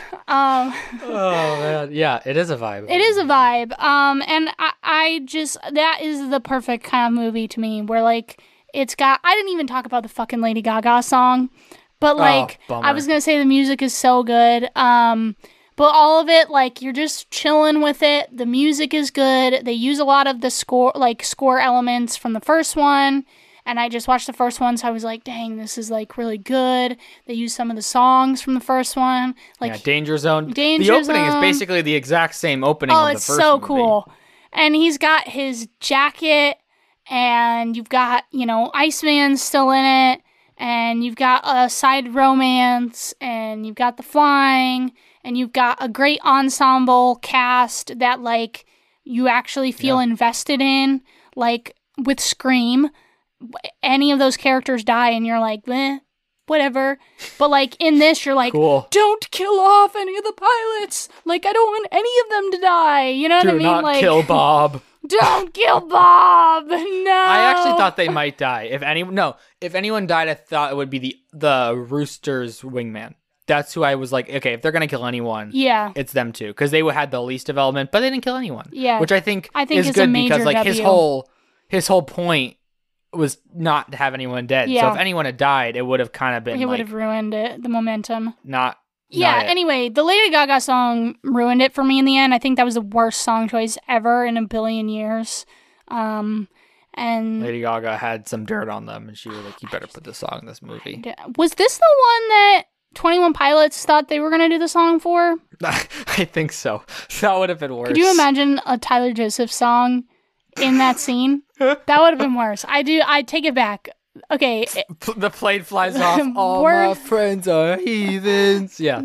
Speaker 1: Oh man, yeah, it is a vibe.
Speaker 2: It is a vibe. And I just, that is the perfect kind of movie to me, where like it's got. I didn't even talk about the fucking Lady Gaga song, but like I was gonna say the music is so good. But all of it, like, you're just chilling with it. The music is good. They use a lot of the score elements from the first one. And I just watched the first one, so I was like, dang, this is, like, really good. They use some of the songs from the first one. Like,
Speaker 1: yeah, Danger Zone.
Speaker 2: The
Speaker 1: opening is basically the exact same opening of the first movie. Oh, it's so cool.
Speaker 2: And he's got his jacket, and you've got, you know, Iceman still in it. And you've got a side romance, and you've got the flying, and you've got a great ensemble cast that, like, you actually feel invested in. Like, with Scream, any of those characters die, and you're like, whatever. But, like, in this, you're like, cool. Don't kill off any of the pilots. Like, I don't want any of them to die. You know what I mean?
Speaker 1: Do not
Speaker 2: like,
Speaker 1: kill Bob.
Speaker 2: Don't kill Bob. No.
Speaker 1: I actually thought they might die. If anyone died, I thought it would be the Rooster's wingman. That's who I was like, okay, if they're gonna kill anyone, it's them too, because they had the least development, but they didn't kill anyone.
Speaker 2: Yeah,
Speaker 1: which I think is good because like his whole point was not to have anyone dead. Yeah. So if anyone had died, it would have kind of been.
Speaker 2: It would have ruined it, the momentum.
Speaker 1: Anyway,
Speaker 2: the Lady Gaga song ruined it for me in the end. I think that was the worst song choice ever in a billion years. And
Speaker 1: Lady Gaga had some dirt on them, and she was like, "You better put this song in this movie."
Speaker 2: Was this the one that 21 Pilots thought they were going to do the song for?
Speaker 1: I think so. That would have been worse.
Speaker 2: Could you imagine a Tyler Joseph song in that scene? That would have been worse. I take it back. Okay.
Speaker 1: The plane flies off. All my friends are heathens. Yeah,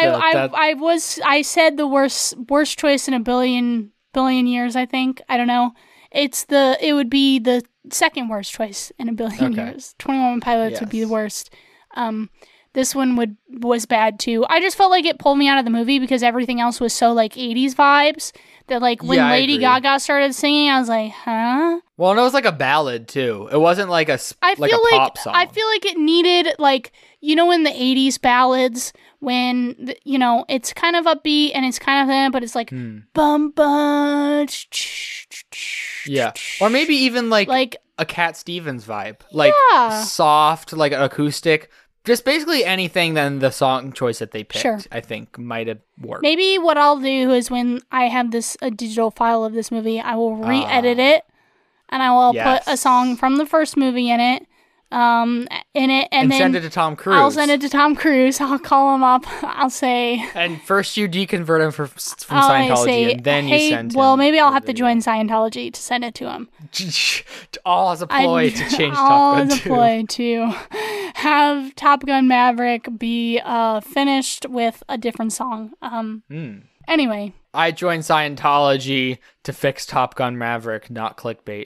Speaker 2: I said the worst choice in a billion years, I think. I don't know. It would be the second worst choice in a billion years. 21 Pilots would be the worst. This one was bad too. I just felt like it pulled me out of the movie because everything else was so like 80s vibes that like when Lady Gaga started singing, I was like, huh?
Speaker 1: Well, and it was like a ballad too. It wasn't like a pop song.
Speaker 2: I feel like it needed like, you know, in the 80s ballads when, you know, it's kind of upbeat and it's kind of that, but it's like bum bum.
Speaker 1: Yeah. Or maybe even like a Cat Stevens vibe. Like soft, like acoustic. Just basically anything than the song choice that they picked, I think, might have worked.
Speaker 2: Maybe what I'll do is when I have a digital file of this movie, I will re-edit it, and I will put a song from the first movie in it. And in it, and then
Speaker 1: send it to Tom Cruise.
Speaker 2: I'll send it to Tom Cruise. I'll call him up. I'll say.
Speaker 1: And first you deconvert him from Scientology,
Speaker 2: say,
Speaker 1: and then you send him.
Speaker 2: Well, maybe I'll have to join Scientology to send it to him.
Speaker 1: All as a ploy to change Top Gun 2.
Speaker 2: All as a ploy to have Top Gun Maverick be finished with a different song. Anyway.
Speaker 1: I joined Scientology to fix Top Gun Maverick, not clickbait.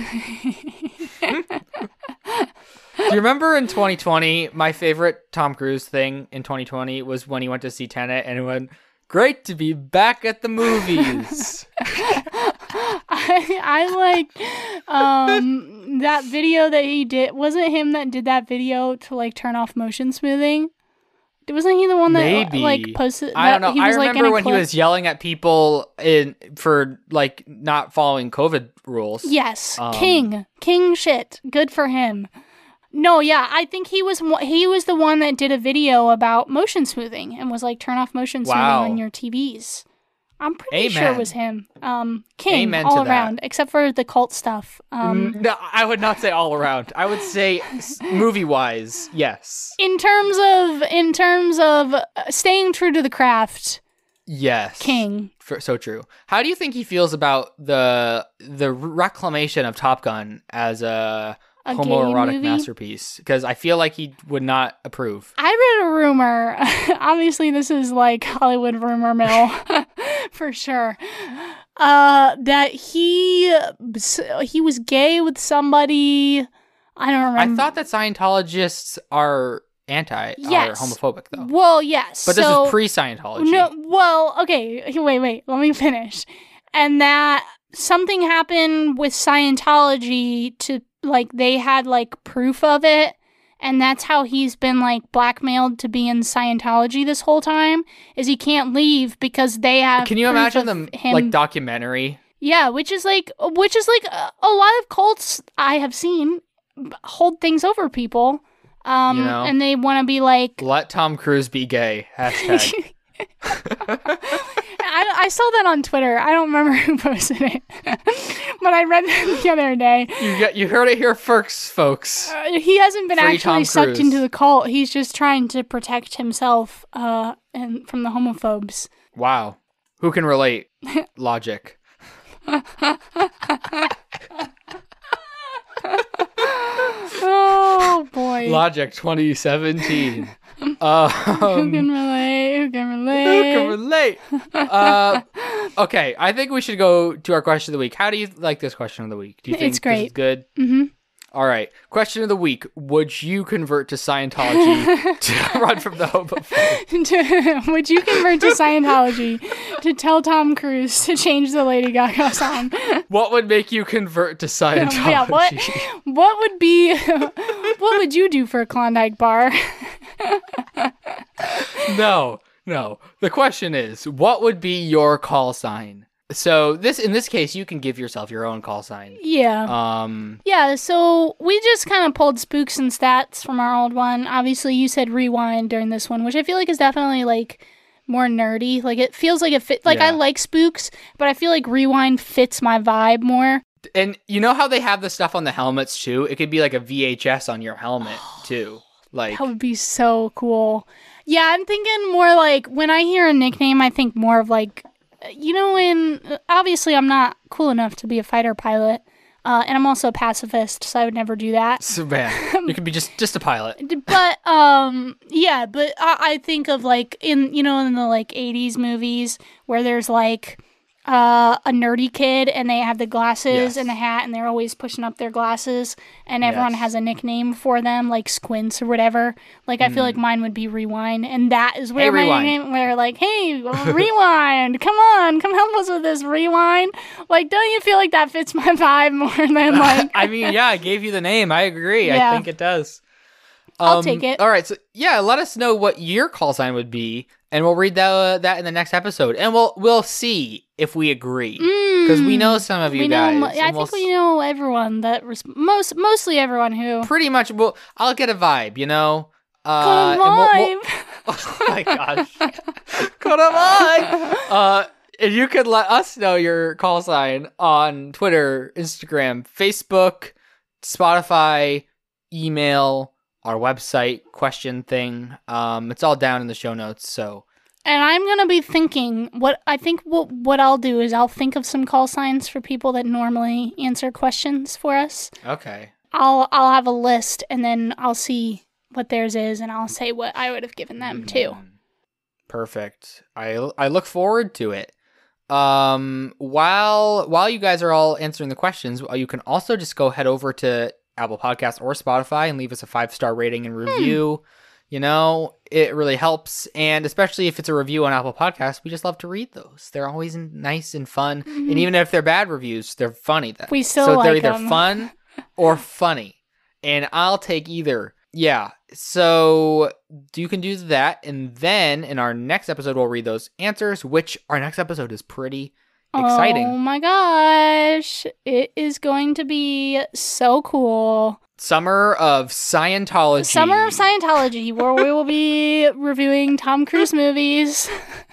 Speaker 1: Do you remember in 2020, my favorite Tom Cruise thing in 2020 was when he went to see Tenet and it went, great to be back at the movies.
Speaker 2: I like that video that he did. Wasn't it him that did that video to like turn off motion smoothing? Wasn't he the one that like posted?
Speaker 1: I don't know.
Speaker 2: He was,
Speaker 1: I remember when he was yelling at people for like not following COVID rules.
Speaker 2: Yes, king shit. Good for him. No, yeah, I think he was the one that did a video about motion smoothing and was like turn off motion smoothing on your TVs. I'm pretty sure it was him. King
Speaker 1: Amen
Speaker 2: all
Speaker 1: to
Speaker 2: around,
Speaker 1: that.
Speaker 2: Except for the cult stuff.
Speaker 1: No, I would not say all around. I would say movie-wise, yes.
Speaker 2: In terms of staying true to the craft.
Speaker 1: Yes.
Speaker 2: King.
Speaker 1: So true. How do you think he feels about the reclamation of Top Gun as a homoerotic masterpiece? Because I feel like he would not approve.
Speaker 2: I read a rumor. Obviously, this is like Hollywood rumor mill for sure. That he was gay with somebody. I don't remember.
Speaker 1: I thought that Scientologists are are homophobic though.
Speaker 2: Well, yes.
Speaker 1: But this is pre-Scientology.
Speaker 2: No. Well, okay. Wait. Let me finish. And that something happened with Scientology to like they had like proof of it, and that's how he's been like blackmailed to be in Scientology this whole time. Is he can't leave because they have.
Speaker 1: Can you imagine them like documentary?
Speaker 2: Yeah, which is like a lot of cults I have seen hold things over people, and they want to be like
Speaker 1: let Tom Cruise be gay. #.
Speaker 2: I saw that on Twitter. I don't remember who posted it, but I read that the other day.
Speaker 1: You heard it here first, folks.
Speaker 2: He hasn't been actually sucked into the cult. He's just trying to protect himself and from the homophobes.
Speaker 1: Wow. Who can relate? Logic.
Speaker 2: Oh, boy.
Speaker 1: Logic 2017.
Speaker 2: Who can relate?
Speaker 1: Okay, I think we should go to our question of the week. How do you like this question of the week? Do you think
Speaker 2: it's great.
Speaker 1: This is good?
Speaker 2: Mm-hmm.
Speaker 1: All right. Question of the week. Would you convert to Scientology to run from the homophobe?
Speaker 2: Would you convert to Scientology to tell Tom Cruise to change the Lady Gaga song?
Speaker 1: What would make you convert to Scientology?
Speaker 2: Yeah, what would you do for a Klondike bar?
Speaker 1: No. The question is, what would be your call sign? So in this case, you can give yourself your own call sign.
Speaker 2: Yeah. Yeah, so we just kind of pulled spooks and stats from our old one. Obviously, you said rewind during this one, which I feel like is definitely like more nerdy. Like it feels like it fit. Like I like spooks, but I feel like rewind fits my vibe more.
Speaker 1: And you know how they have the stuff on the helmets too? It could be like a VHS on your helmet too. Like
Speaker 2: that would be so cool. Yeah, I'm thinking more like when I hear a nickname, I think more of like, obviously I'm not cool enough to be a fighter pilot, and I'm also a pacifist, so I would never do that.
Speaker 1: So man, you could be just a pilot.
Speaker 2: But but I think of like in the like 80s movies where there's like a nerdy kid and they have the glasses and the hat and they're always pushing up their glasses and everyone has a nickname for them, like Squints or whatever. Like I feel like mine would be Rewind, and that is where my name, where like, hey, Rewind, come on, come help us with this Rewind. Like, don't you feel like that fits my vibe more than like?
Speaker 1: I mean, yeah, I gave you the name. I agree. Yeah. I think it does.
Speaker 2: I'll take it.
Speaker 1: All right, so let us know what your call sign would be, and we'll read that in the next episode, and we'll see if we agree, because we know some of you guys.
Speaker 2: I think we know everyone that mostly everyone who
Speaker 1: pretty much. Well, I'll get a vibe,
Speaker 2: Got a vibe.
Speaker 1: Oh my gosh, got a vibe. And you could let us know your call sign on Twitter, Instagram, Facebook, Spotify, email. our website question thing. It's all down in the show notes. So,
Speaker 2: and I'm gonna be thinking what I'll do is I'll think of some call signs for people that normally answer questions for us.
Speaker 1: Okay.
Speaker 2: I'll have a list, and then I'll see what theirs is, and I'll say what I would have given them too.
Speaker 1: Perfect. I look forward to it. While you guys are all answering the questions, you can also just go head over to Apple Podcasts or Spotify and leave us a 5-star rating and review. You know, it really helps. And especially if it's a review on Apple Podcasts, we just love to read those. They're always nice and fun. And even if they're bad reviews, they're funny then.
Speaker 2: We still
Speaker 1: so
Speaker 2: like
Speaker 1: they're either
Speaker 2: them.
Speaker 1: fun or funny. And I'll take either. Yeah. So you can do that. And then in our next episode, we'll read those answers, which our next episode is pretty exciting.
Speaker 2: Oh my gosh. It is going to be so cool.
Speaker 1: Summer of Scientology,
Speaker 2: where we will be reviewing Tom Cruise movies.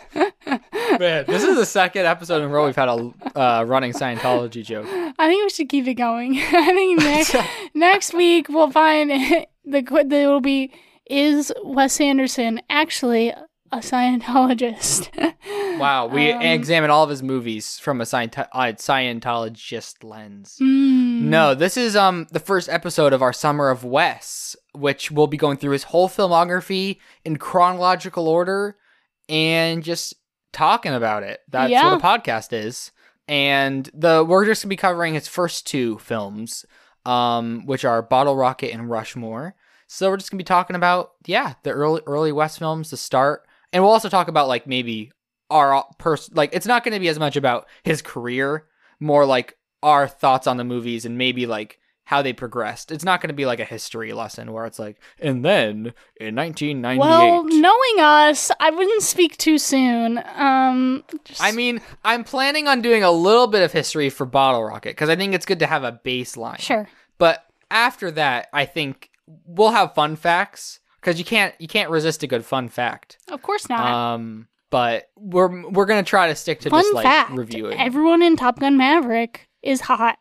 Speaker 1: Man, this is the second episode in a row we've had a running Scientology joke.
Speaker 2: I think we should keep it going. I think next week we'll find it will be, is Wes Anderson actually a Scientologist?
Speaker 1: Wow, we examine all of his movies from a Scientologist lens. No, this is the first episode of our Summer of Wes, which we'll be going through his whole filmography in chronological order and just talking about it. That's what a podcast is. And we're just going to be covering his first 2 films, which are Bottle Rocket and Rushmore. So we're just going to be talking about, the early Wes films, the start. And we'll also talk about, like, maybe our it's not going to be as much about his career, more like our thoughts on the movies and maybe, like, how they progressed. It's not going to be like a history lesson where it's like, and then in 1998.
Speaker 2: Well, knowing us, I wouldn't speak too soon.
Speaker 1: I mean, I'm planning on doing a little bit of history for Bottle Rocket because I think it's good to have a baseline.
Speaker 2: Sure.
Speaker 1: But after that, I think we'll have fun facts because you can't resist a good fun fact.
Speaker 2: Of course not.
Speaker 1: But we're gonna try to stick to
Speaker 2: fun
Speaker 1: just like
Speaker 2: fact,
Speaker 1: reviewing.
Speaker 2: Everyone in Top Gun Maverick is hot.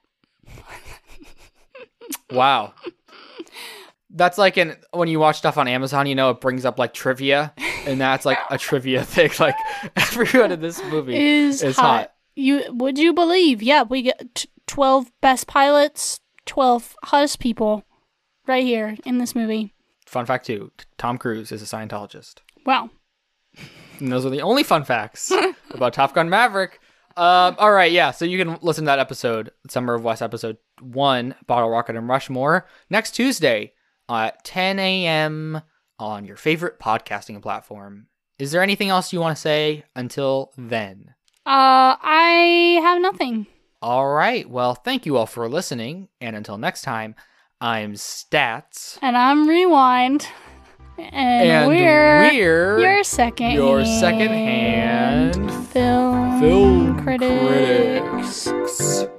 Speaker 1: Wow. That's like when you watch stuff on Amazon, it brings up like trivia, and that's like a trivia thing. Like everyone in this movie is hot.
Speaker 2: Would you believe? Yeah, we get 12 best pilots, 12 hottest people right here in this movie.
Speaker 1: Fun fact 2, Tom Cruise is a Scientologist.
Speaker 2: Wow.
Speaker 1: And those are the only fun facts about Top Gun Maverick. All right, yeah, so you can listen to that episode, Summer of Wes episode 1, Bottle Rocket and Rushmore, next Tuesday at 10 a.m. on your favorite podcasting platform. Is there anything else you want to say until then?
Speaker 2: I have nothing.
Speaker 1: All right, well, thank you all for listening, and until next time, I'm Stats.
Speaker 2: And I'm Rewind. And we're your second-hand
Speaker 1: film
Speaker 2: critics.